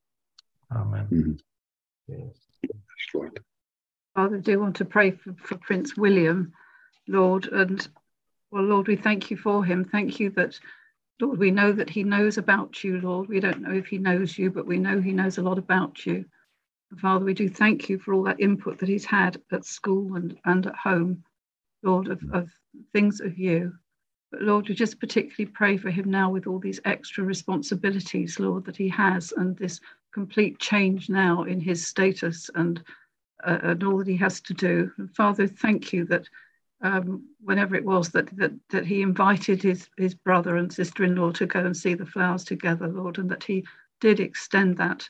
S1: Amen.
S3: Mm-hmm. Yes. Lord.
S6: Father, I do want to pray for, for Prince William, Lord, and well, Lord, we thank you for him. Thank you that, Lord, we know that he knows about you, Lord. We don't know if he knows you, but we know he knows a lot about you. Father, we do thank you for all that input that he's had at school and, and at home, Lord, of, of things of you. But Lord, we just particularly pray for him now with all these extra responsibilities, Lord, that he has, and this complete change now in his status and, uh, and all that he has to do. And Father, thank you that um, whenever it was that, that that he invited his, his brother and sister-in-law to go and see the flowers together, Lord, and that he did extend that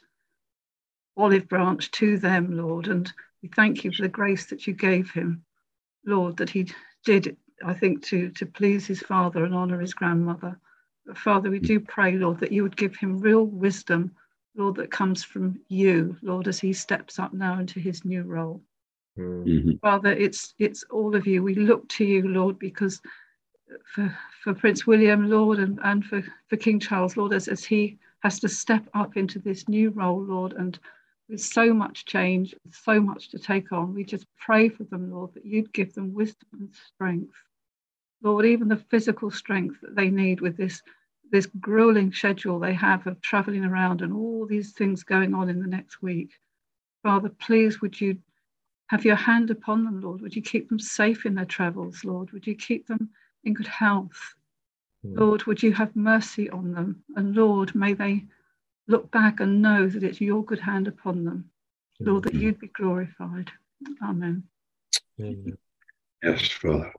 S6: olive branch to them, Lord. And we thank you for the grace that you gave him, Lord, that he did, I think, to, to please his father and honour his grandmother. But Father, we do pray, Lord, that you would give him real wisdom, Lord, that comes from you, Lord, as he steps up now into his new role. Mm-hmm. Father, it's it's all of you. We look to you, Lord, because for, for Prince William, Lord, and, and for, for King Charles, Lord, as, as he has to step up into this new role, Lord, and with so much change, so much to take on, we just pray for them, Lord, that you'd give them wisdom and strength. Lord, even the physical strength that they need with this, this grueling schedule they have of travelling around and all these things going on in the next week. Father, please would you have your hand upon them, Lord? Would you keep them safe in their travels, Lord? Would you keep them in good health? Mm. Lord, would you have mercy on them? And Lord, may they look back and know that it's your good hand upon them. Mm. Lord, that you'd be glorified. Amen.
S3: Amen. Yes, Father.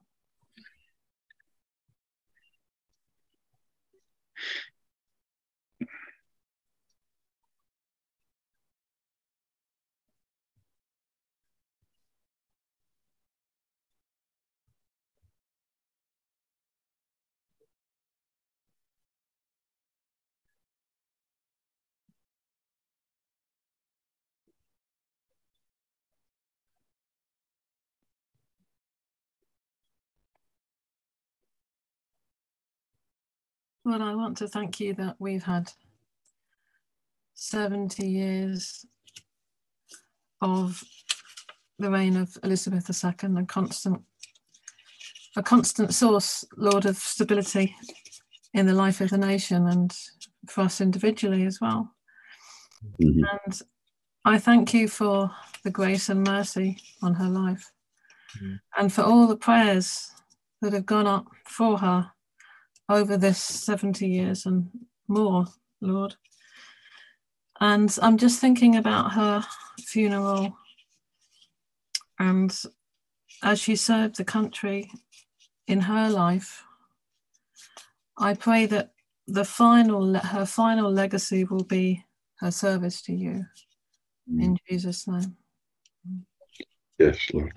S9: Well, I want to thank you that we've had seventy years of the reign of Elizabeth the Second, a constant, a constant source, Lord, of stability in the life of the nation and for us individually as well. Mm-hmm. And I thank you for the grace and mercy on her life, mm-hmm. and for all the prayers that have gone up for her over this seventy years and more, Lord. And I'm just thinking about her funeral, and as she served the country in her life, I pray that the final, her final legacy will be her service to you. Mm. In Jesus' name.
S3: Yes, Lord.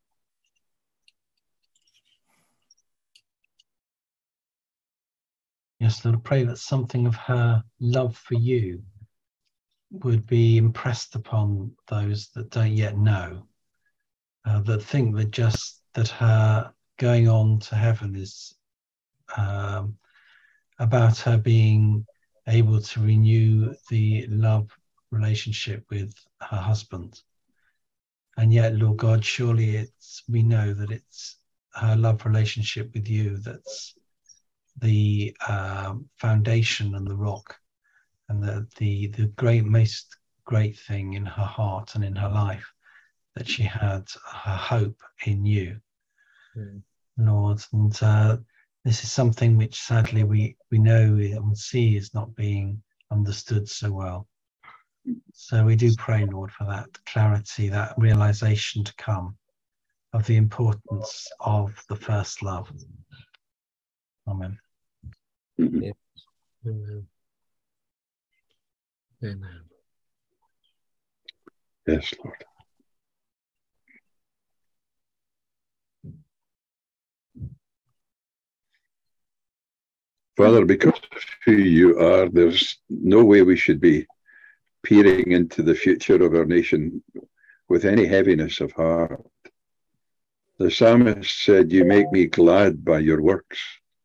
S1: Yes, Lord, I pray that something of her love for you would be impressed upon those that don't yet know, uh, that think that just that her going on to heaven is um, about her being able to renew the love relationship with her husband. And yet, Lord God, surely it's, we know that it's her love relationship with you that's the um, foundation and the rock, and the, the the great most great thing in her heart and in her life, that she had her hope in you, mm. Lord. And uh, this is something which sadly we, we know and see is not being understood so well. So we do pray, Lord, for that clarity, that realization to come of the importance of the first love. Amen.
S2: Yeah. Amen. Amen.
S3: Yes, Lord. Father, because of who you are, there's no way we should be peering into the future of our nation with any heaviness of heart. The psalmist said, "You make me glad by your works."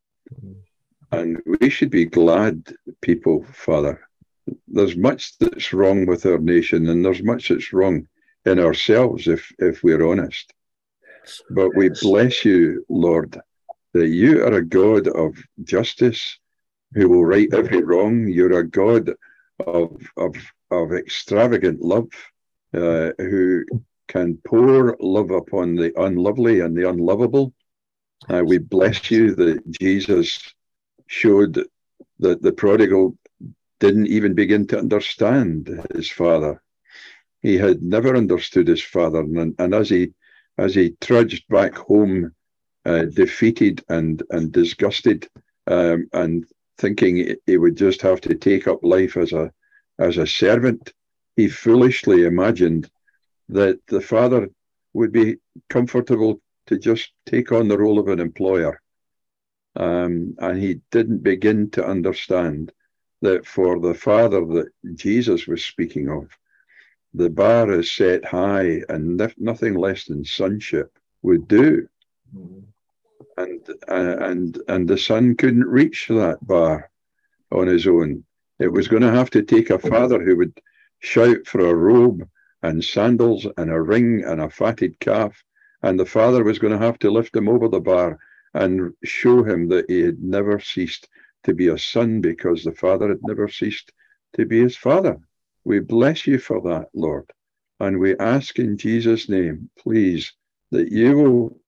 S3: And we should be glad people, Father. There's much that's wrong with our nation, and there's much that's wrong in ourselves, if, if we're honest. But we bless you, Lord, that you are a God of justice who will right every wrong. You're a God of, of, of extravagant love, uh, who can pour love upon the unlovely and the unlovable. Uh, we bless you that Jesus showed that the prodigal didn't even begin to understand his father. He had never understood his father, and, and as he as he trudged back home, uh, defeated and and disgusted, um, and thinking he would just have to take up life as a as a servant, he foolishly imagined that the father would be comfortable to just take on the role of an employer. Um, and he didn't begin to understand that for the Father that Jesus was speaking of, the bar is set high, and nothing less than sonship would do. Mm-hmm. And uh, and and the Son couldn't reach that bar on his own. It was going to have to take a father who would shout for a robe and sandals and a ring and a fatted calf, and the Father was going to have to lift him over the bar and show him that he had never ceased to be a son, because the Father had never ceased to be his Father. We bless you for that, Lord. And we ask in Jesus' name, please, that you will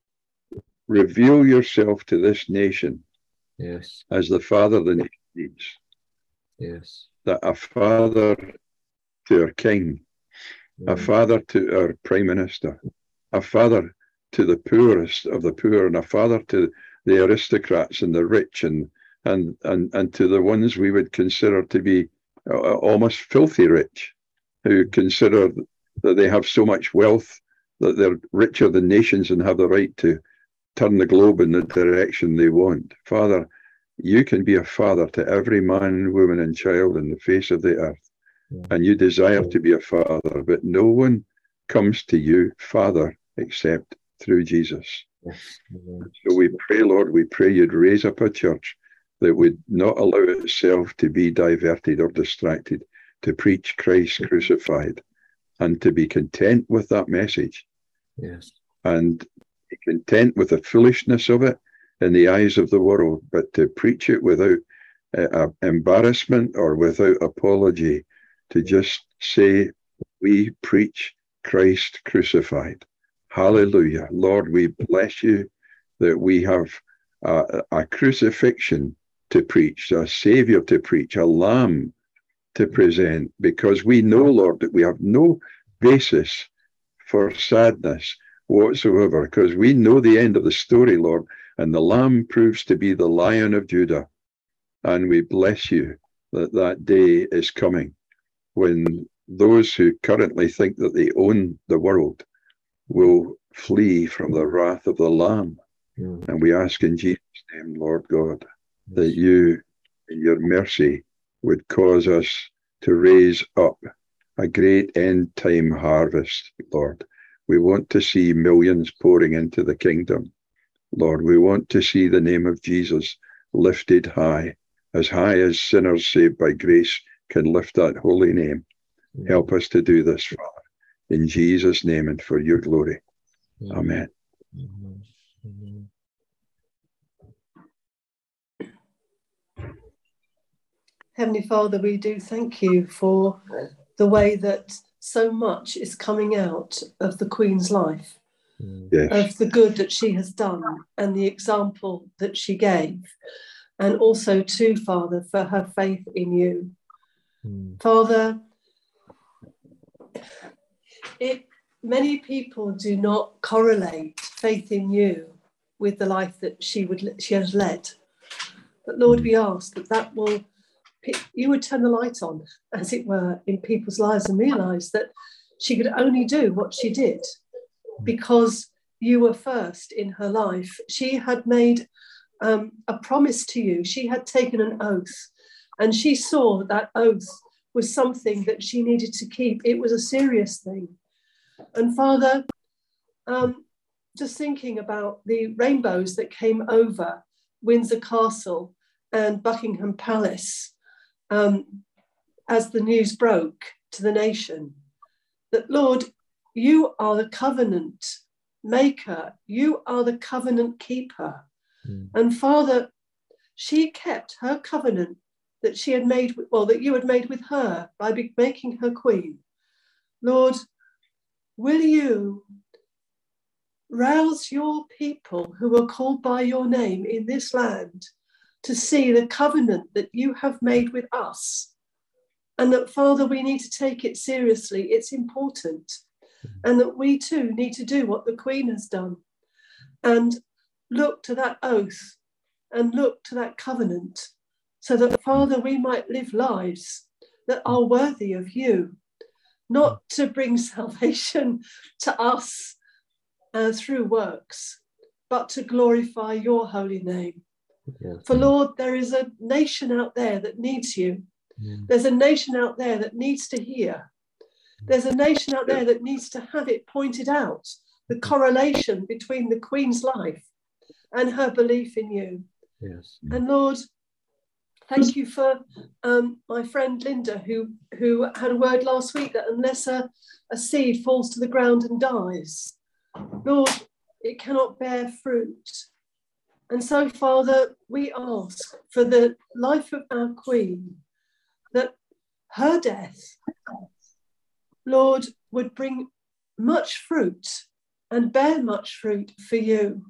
S3: reveal yourself to this nation.
S2: Yes.
S3: As the Father the nation needs.
S2: Yes.
S3: That a father to our King, mm. a father to our Prime Minister, a father to the poorest of the poor, and a father to the aristocrats and the rich, and and and, and to the ones we would consider to be uh, almost filthy rich, who consider that they have so much wealth that they're richer than nations and have the right to turn the globe in the direction they want. Father, you can be a father to every man, woman, and child in the face of the earth, yeah. and you desire to be a father, but no one comes to you, Father, except through Jesus. Yes. So we pray, Lord, we pray you'd raise up a church that would not allow itself to be diverted or distracted, to preach Christ crucified, and to be content with that message.
S2: Yes.
S3: And be content with the foolishness of it in the eyes of the world, but to preach it without uh, embarrassment or without apology, to just say, we preach Christ crucified. Hallelujah. Lord, we bless you that we have a, a crucifixion to preach, a Savior to preach, a Lamb to present, because we know, Lord, that we have no basis for sadness whatsoever, because we know the end of the story, Lord, and the Lamb proves to be the Lion of Judah. And we bless you that that day is coming when those who currently think that they own the world will flee from the wrath of the Lamb. Mm. And we ask in Jesus' name, Lord God, yes. that you, in your mercy, would cause us to raise up a great end time harvest, Lord. We want to see millions pouring into the kingdom. Lord, we want to see the name of Jesus lifted high, as high as sinners saved by grace can lift that holy name. Mm. Help us to do this, Father. In Jesus' name and for your glory. Amen. Amen.
S10: Heavenly Father, we do thank you for the way that so much is coming out of the Queen's life.
S3: yes.
S10: of the good that she has done and the example that she gave. And also too, Father, for her faith in you. Mm. Father, it, many people do not correlate faith in you with the life that she would she has led. But Lord, we ask that that will, you would turn the light on, as it were, in people's lives and realise that she could only do what she did because you were first in her life. She had made um, a promise to you. She had taken an oath, and she saw that that oath was something that she needed to keep. It was a serious thing. And Father, um, just thinking about the rainbows that came over Windsor Castle and Buckingham Palace um, as the news broke to the nation, that Lord, you are the covenant maker, you are the covenant keeper. Mm. And Father, she kept her covenant that she had made, well, that you had made with her by making her queen. Lord, will you rouse your people who are called by your name in this land to see the covenant that you have made with us? And that, Father, we need to take it seriously. It's important. And that we too need to do what the Queen has done and look to that oath and look to that covenant so that, Father, we might live lives that are worthy of you, not to bring salvation to us uh, through works, but to glorify your holy name. Yes. For Lord, there is a nation out there that needs you. Mm. There's a nation out there that needs to hear. There's a nation out there that needs to have it pointed out, the correlation between the Queen's life and her belief in you. Yes. And Lord, thank you for um, my friend Linda, who, who had a word last week that unless a, a seed falls to the ground and dies, Lord, it cannot bear fruit. And so, Father, we ask for the life of our Queen, that her death, Lord, would bring much fruit and bear much fruit for you.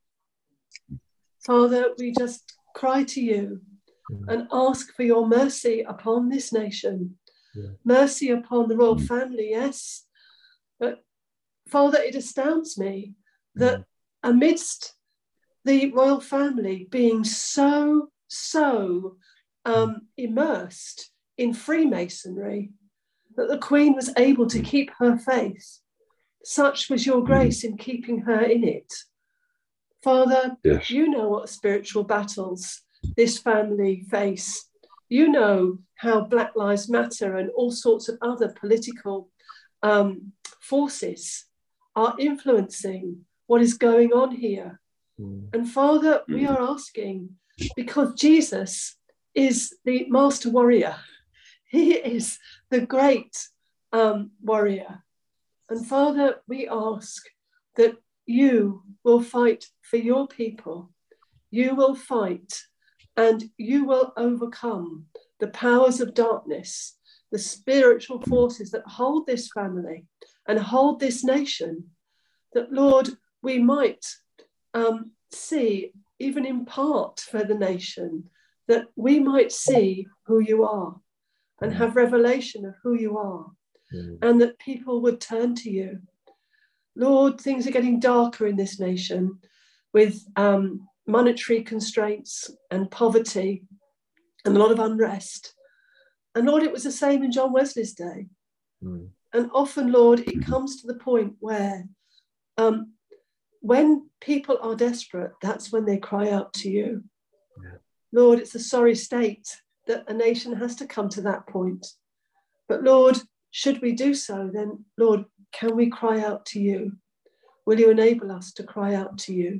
S10: Father, we just cry to you and ask for your mercy upon this nation, yeah. mercy upon the royal family, yes. But Father, it astounds me that mm. amidst the royal family being so, so um, immersed in Freemasonry, that the Queen was able to keep her faith. Such was your grace in keeping her in it. Father, yes. you know what spiritual battles this family face. You know how Black Lives Matter and all sorts of other political um, forces are influencing what is going on here. Mm. And Father, we are asking, because Jesus is the master warrior. He is the great um, warrior. And Father, we ask that you will fight for your people. You will fight and you will overcome the powers of darkness, the spiritual forces that hold this family and hold this nation, that, Lord, we might um, see, even in part for the nation, that we might see who you are and have revelation of who you are, mm. and that people would turn to you. Lord, things are getting darker in this nation with um, monetary constraints and poverty and a lot of unrest. And Lord, it was the same in John Wesley's day. Mm. And often, Lord, it comes to the point where um, when people are desperate, that's when they cry out to you. Yeah. Lord, it's a sorry state that a nation has to come to that point. But Lord, should we do so, then, Lord, can we cry out to you? Will you enable us to cry out to you?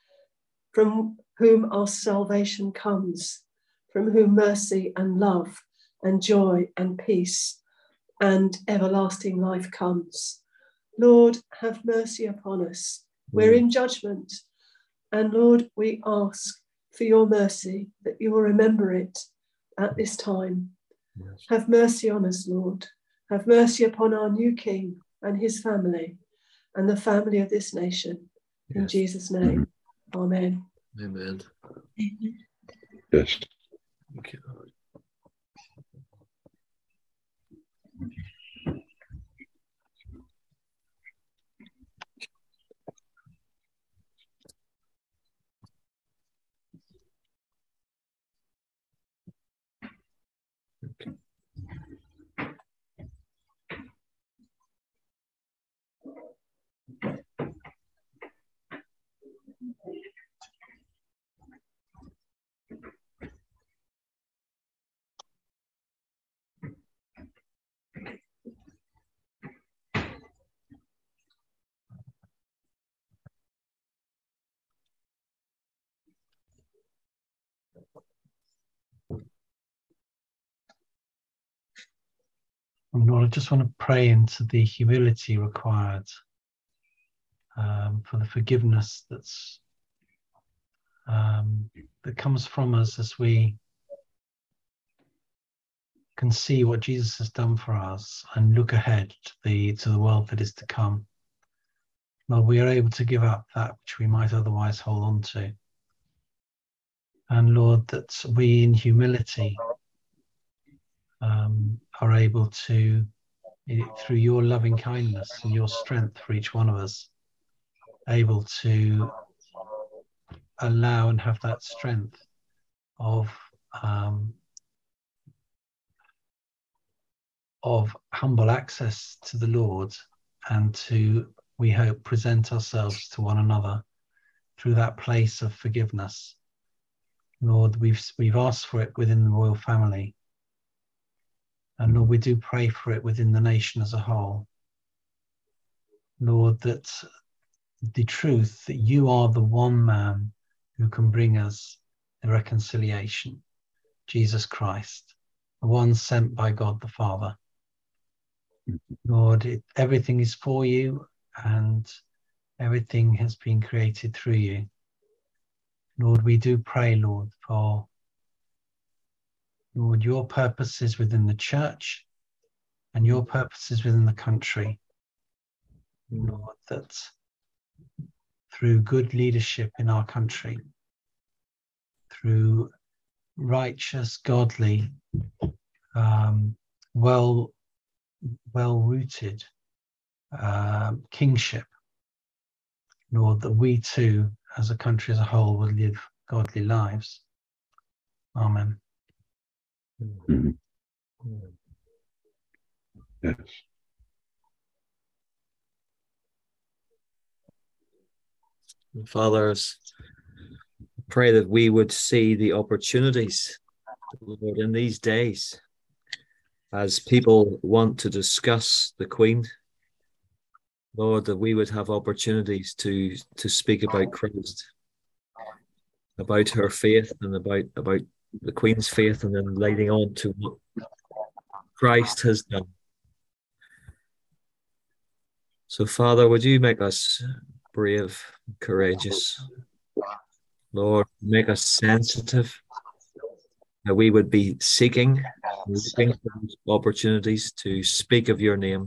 S10: From whom our salvation comes, from whom mercy and love and joy and peace and everlasting life comes. Lord, have mercy upon us. We're in judgment. And Lord, we ask for your mercy, that you will remember it at this time. Yes. Have mercy on us, Lord. Have mercy upon our new King and his family. and the family of this nation. In
S2: Yes.
S10: Jesus' name, amen.
S2: Amen.
S3: Yes.
S2: Thank you, Lord. Okay.
S1: And Lord, I just want to pray into the humility required um, for the forgiveness that's um, that comes from us as we can see what Jesus has done for us and look ahead to the to the world that is to come. Lord, we are able to give up that which we might otherwise hold on to. And Lord, that we in humility um, are able to, through your loving kindness and your strength for each one of us, able to allow and have that strength of um, of humble access to the Lord, and to, we hope, present ourselves to one another through that place of forgiveness. Lord, we've we've asked for it within the royal family, and Lord, we do pray for it within the nation as a whole. Lord, that the truth that you are the one man who can bring us the reconciliation, Jesus Christ, the one sent by God the Father. Lord, it, everything is for you, and everything has been created through you. Lord, we do pray, Lord, for, Lord, your purposes within the church and your purposes within the country. Lord, that through good leadership in our country, through righteous, godly, um, well, well-rooted uh, kingship, Lord, that we too, as a country as a whole, will live godly lives. Amen.
S3: Mm-hmm. Yes.
S2: Fathers, pray that we would see the opportunities, Lord, in these days, as people want to discuss the Queen, Lord, that we would have opportunities to to speak about Christ, about her faith, and about about the Queen's faith, and then leading on to what Christ has done. So, Father, would you make us brave, courageous? Lord, make us sensitive, that we would be seeking, looking for opportunities to speak of your name.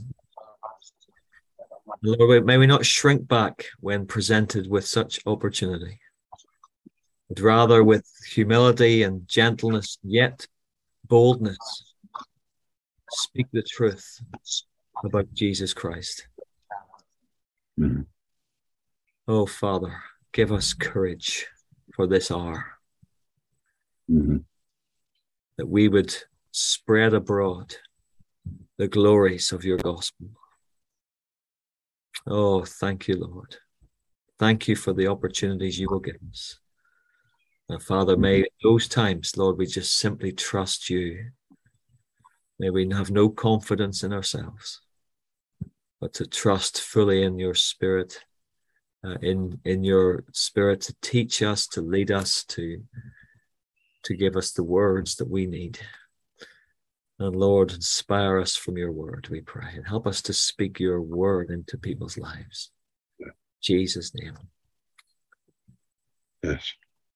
S2: Lord, may we not shrink back when presented with such opportunity, but rather with humility and gentleness, yet boldness, speak the truth about Jesus Christ.
S3: Mm-hmm.
S2: Oh, Father, give us courage for this hour,
S3: mm-hmm.
S2: that we would spread abroad the glories of your gospel. Oh, thank you, Lord. Thank you for the opportunities you will give us. And Father, may in those times, Lord, we just simply trust you. May we have no confidence in ourselves, but to trust fully in your Spirit, uh, in, in your Spirit to teach us, to lead us, to, to give us the words that we need. And Lord, inspire us from your word, we pray, and help us to speak your word into people's lives. In Jesus' name.
S3: Yes.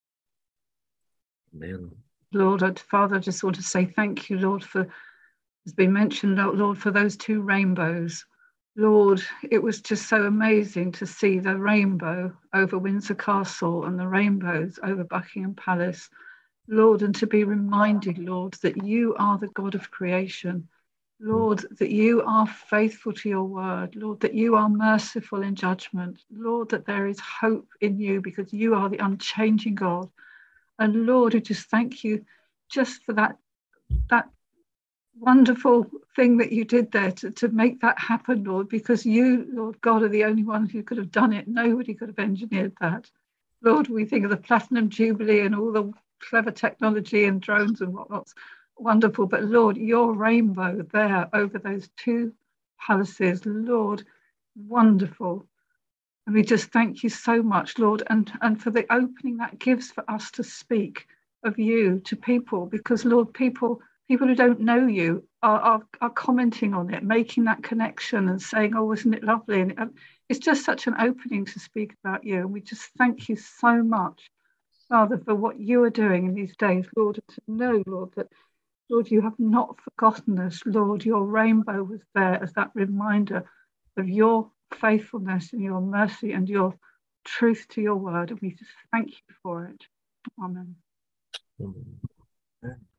S2: Amen.
S6: Lord, Father, I just want to say thank you, Lord, for, has been mentioned, Lord, for those two rainbows Lord, it was just so amazing to see the rainbow over Windsor Castle and the rainbows over Buckingham Palace, Lord, and to be reminded, Lord, that you are the God of creation, Lord, that you are faithful to your word, Lord, that you are merciful in judgment, Lord, that there is hope in you because you are the unchanging God. And Lord, I just thank you just for that, that wonderful thing that you did there to, to make that happen, Lord, because you, Lord God, are the only one who could have done it. Nobody could have engineered that. Lord, we think of the Platinum Jubilee and all the clever technology and drones and whatnot's wonderful, but Lord, your rainbow there over those two palaces, Lord, wonderful. And we just thank you so much, Lord, and, and for the opening that gives for us to speak of you to people, because Lord, people people who don't know you are, are, are commenting on it, making that connection and saying, oh, isn't it lovely? And it, it's just such an opening to speak about you. And we just thank you so much, Father, for what you are doing in these days, Lord, and to know, Lord, that, Lord, you have not forgotten us. Lord, your rainbow was there as that reminder of your faithfulness and your mercy and your truth to your word. And we just thank you for it. Amen.
S3: Amen.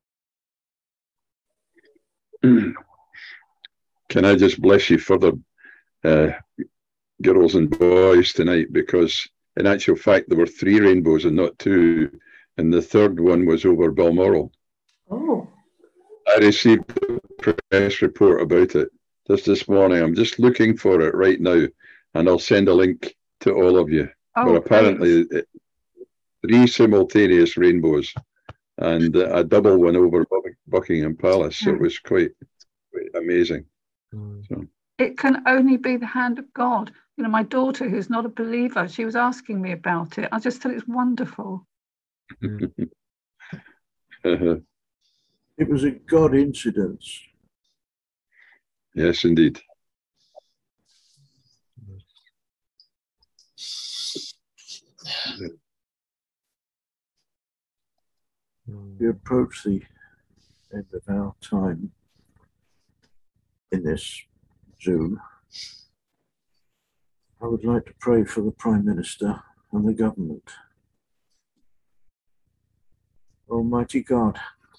S3: Can I just bless you further, uh, girls and boys, tonight, because in actual fact there were three rainbows and not two, and the third one was over Balmoral.
S10: Oh.
S3: I received a press report about it just this morning. I'm just looking for it right now, and I'll send a link to all of you.
S6: Oh,
S3: but apparently it, three simultaneous rainbows and a double one over Buckingham Palace. So it was quite, quite amazing. Mm. So.
S6: It can only be the hand of God. You know, my daughter, who's not a believer, she was asking me about it. I just thought it's wonderful.
S4: It was a God incidence.
S3: Yes, indeed.
S4: We approach the end of our time in this Zoom. I would like to pray for the Prime Minister and the government. Almighty God,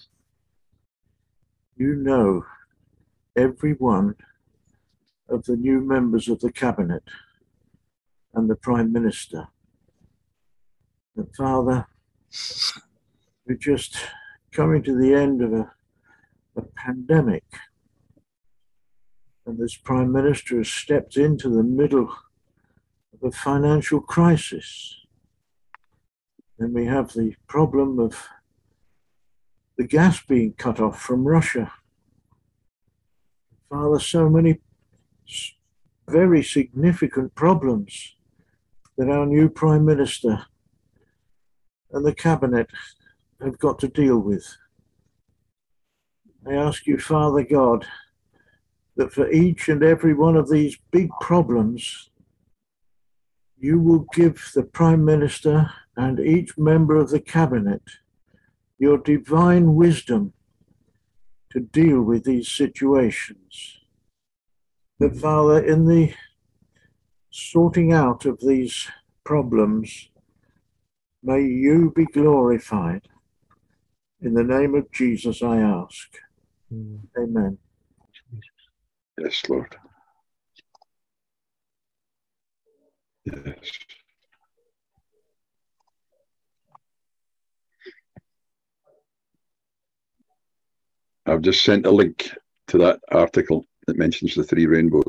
S4: you know every one of the new members of the Cabinet and the Prime Minister. And Father, we're just coming to the end of a, a pandemic, and this Prime Minister has stepped into the middle of a financial crisis. And we have the problem of the gas being cut off from Russia. Father, so many very significant problems that our new Prime Minister and the Cabinet have got to deal with. I ask you, Father God, that for each and every one of these big problems, you will give the Prime Minister and each member of the Cabinet your divine wisdom to deal with these situations. That, Father, in the sorting out of these problems, may you be glorified. In the name of Jesus, I ask. Mm. Amen.
S3: Yes, Lord. Yes. I've just sent a link to that article that mentions the three rainbows.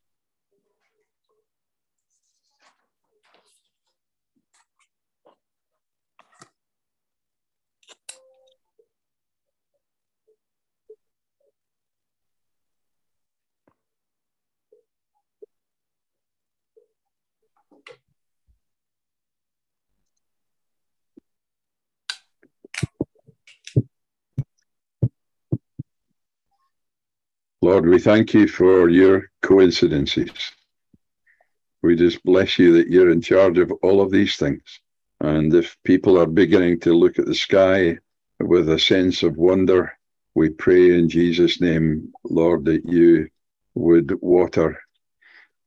S3: Lord, we thank you for your coincidences. We just bless you that you're in charge of all of these things. And if people are beginning to look at the sky with a sense of wonder, we pray in Jesus' name, Lord, that you would water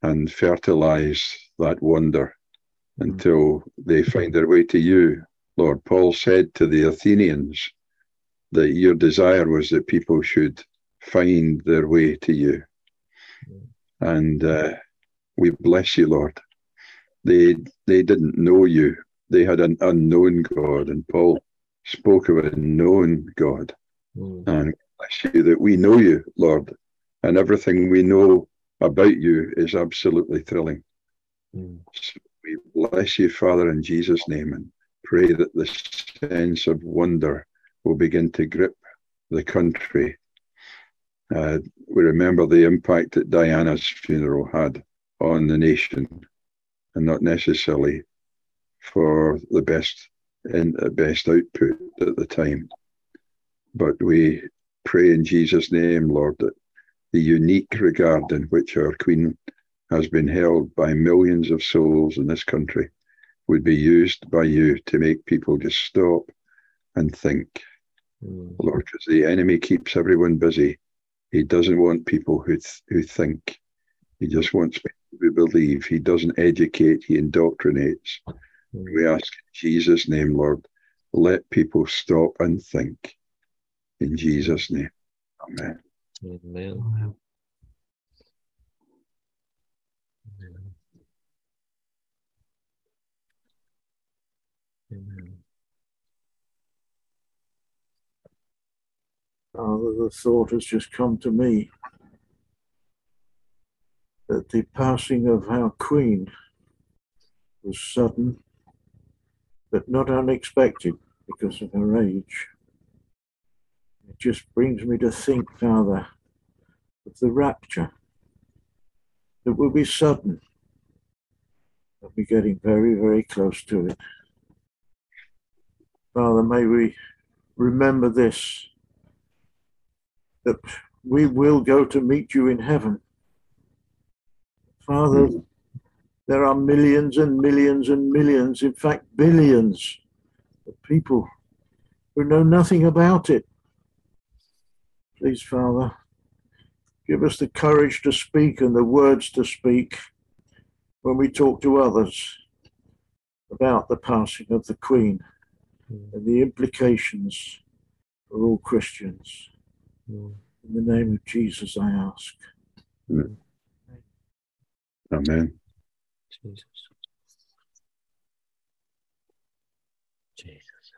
S3: and fertilize that wonder until they find their way to you, Lord. Paul said to the Athenians that your desire was that people should find their way to you. And uh, we bless you, Lord. They, they didn't know you. They had an unknown God, and Paul spoke of a known God. Mm. And we bless you that we know you, Lord, and everything we know about you is absolutely thrilling. Mm. So we bless you, Father, in Jesus' name, and pray that the sense of wonder will begin to grip the country. Uh, we remember the impact that Diana's funeral had on the nation, and not necessarily for the best in the best output at the time. But we pray in Jesus' name, Lord, that the unique regard in which our Queen has been held by millions of souls in this country would be used by you to make people just stop and think. Mm. Lord, because the enemy keeps everyone busy. He doesn't want people who th- who think. He just wants people who believe. He doesn't educate, he indoctrinates. Mm. We ask in Jesus' name, Lord, let people stop and think. In Jesus' name. Amen.
S2: Amen.
S3: Amen.
S2: Amen.
S4: Father, the thought has just come to me that the passing of our Queen was sudden, but not unexpected because of her age. It just brings me to think, Father, of the rapture that will be sudden. We'll be getting very, very close to it. Father, may we remember this, that we will go to meet you in heaven. Father, mm. there are millions and millions and millions, in fact, billions of people who know nothing about it. Please, Father, give us the courage to speak and the words to speak when we talk to others about the passing of the Queen mm. and the implications for all Christians. Mm. In the name of Jesus, I ask.
S3: Mm. Amen.
S2: Jesus. Jesus.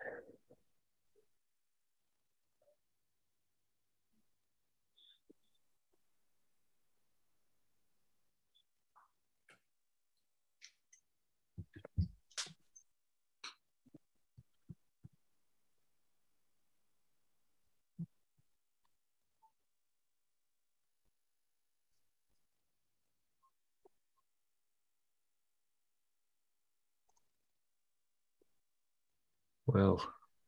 S2: Well,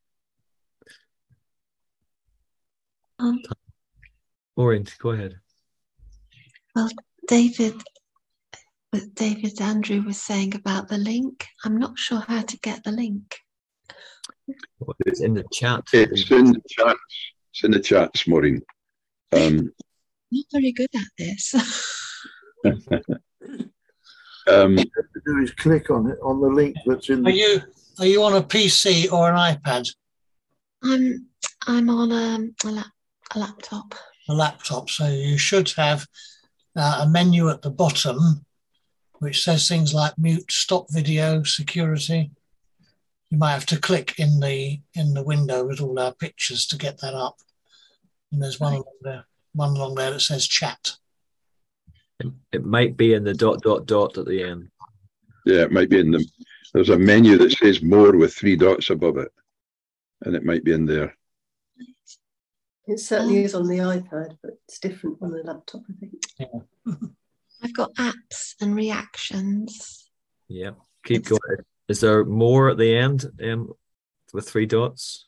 S8: um,
S2: Maureen, go ahead.
S8: Well, David, what David Andrew was saying about the link, I'm not sure how to get the link.
S2: Well, it's in the chat.
S3: It's in the chat. It's in the chats, Maureen. Um,
S8: not very good at this.
S4: um, what you have to do is click on it on the link that's in.
S11: Are you are you on a P C or an iPad?
S8: I'm I'm on um, a, lap, a laptop.
S11: A laptop. So you should have uh, a menu at the bottom which says things like mute, stop video, security. You might have to click in the in the window with all our pictures to get that up. And there's one along there, one along there that says chat.
S2: It, it might be in the dot dot dot at the end.
S3: Yeah, it might be in the. There's a menu that says more with three dots above it, and it might be in there.
S10: It certainly um, is on the iPad, but it's different on the laptop, I think.
S11: Yeah.
S8: I've got apps and reactions.
S2: Yeah, keep it's, going. Is there more at the end um, with three dots?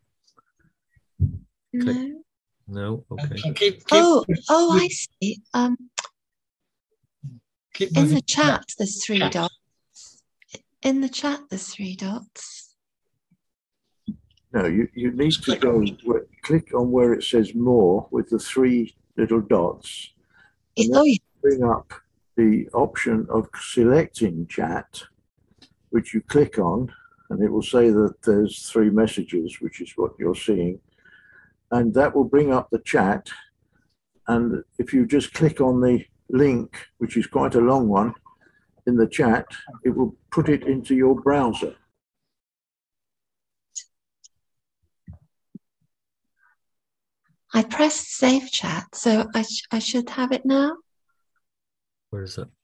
S8: No.
S2: Click. No. Okay.
S11: Keep, keep,
S8: oh,
S11: keep,
S8: oh, I see. Um,
S11: keep
S8: in the chat, there's three chat. dots. In the chat, there's three dots.
S4: No, you, you need Just to go where, click on where it says more with the three little dots.
S8: It, oh, yeah.
S4: Bring up the option of selecting chat, which you click on, and it will say that there's three messages, which is what you're seeing. And that will bring up the chat. And if you just click on the link, which is quite a long one, in the chat, it will put it into your browser.
S8: I pressed save chat, so I, sh I should have it now.
S2: Where is it?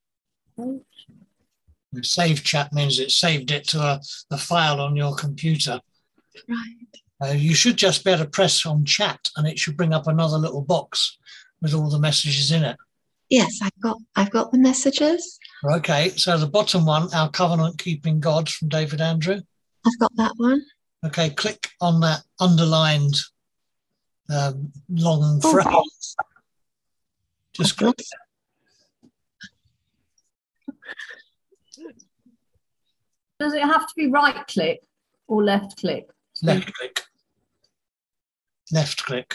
S11: Save chat means it saved it to a, a file on your computer.
S8: Right.
S11: Uh, you should just be able to press on chat and it should bring up another little box with all the messages in it.
S8: Yes, I've got I've got the messages.
S11: Okay, so the bottom one, Our Covenant Keeping God from David Andrew.
S8: I've got that one.
S11: Okay, click on that underlined um, long
S8: Oh.
S11: phrase. Just click.
S5: Does it have to be right click or left click?
S11: Left click. Left click.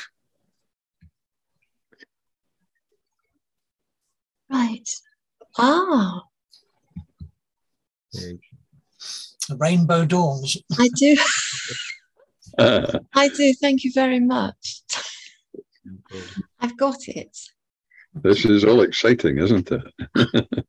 S8: Right. Ah,
S2: Yeah.
S11: The rainbow dawns.
S8: I do.
S3: Uh,
S8: I do. Thank you very much. I've got it.
S3: this is all exciting, isn't it?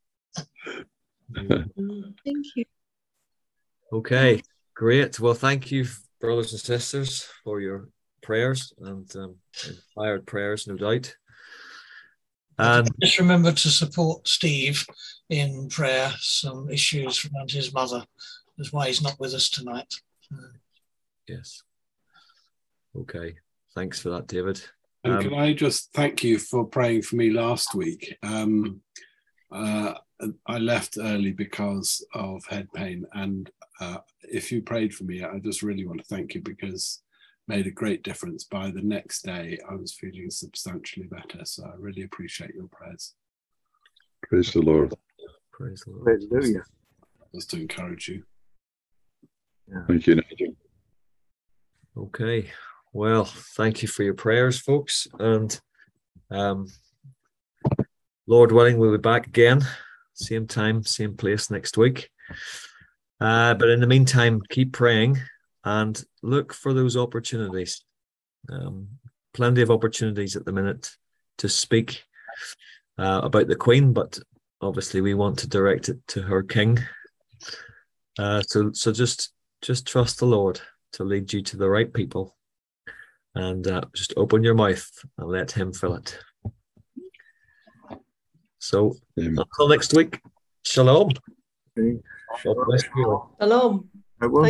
S8: Thank you.
S2: Okay, great. Well, thank you, brothers and sisters, for your prayers and um, inspired prayers, no doubt. And
S11: Just remember to support Steve in prayer, some issues around his mother. That's why he's not with us tonight.
S2: yes. Okay. Thanks for that, David.
S12: And
S2: Um,
S12: can I just thank you for praying for me last week? Um, uh, I left early because of head pain, and uh, if you prayed for me, I just really want to thank you, because it made a great difference. By the next day, I was feeling substantially better, so I really appreciate your prayers.
S3: Praise the Lord.
S2: praise the Lord.
S4: Hallelujah.
S12: Just to encourage you.
S3: Thank you, Nigel.
S2: Okay. Well, thank you for your prayers, folks. And um, Lord willing, we'll be back again, same time, same place next week. Uh, but in the meantime, keep praying and look for those opportunities. Um, plenty of opportunities at the minute to speak uh, about the Queen, but obviously we want to direct it to her King. Uh, so, so just, just trust the Lord to lead you to the right people. And uh, just open your mouth and let him fill it. So
S3: Amen.
S2: until next week, shalom.
S4: Okay.
S2: God bless you all.
S10: Shalom.
S4: I won't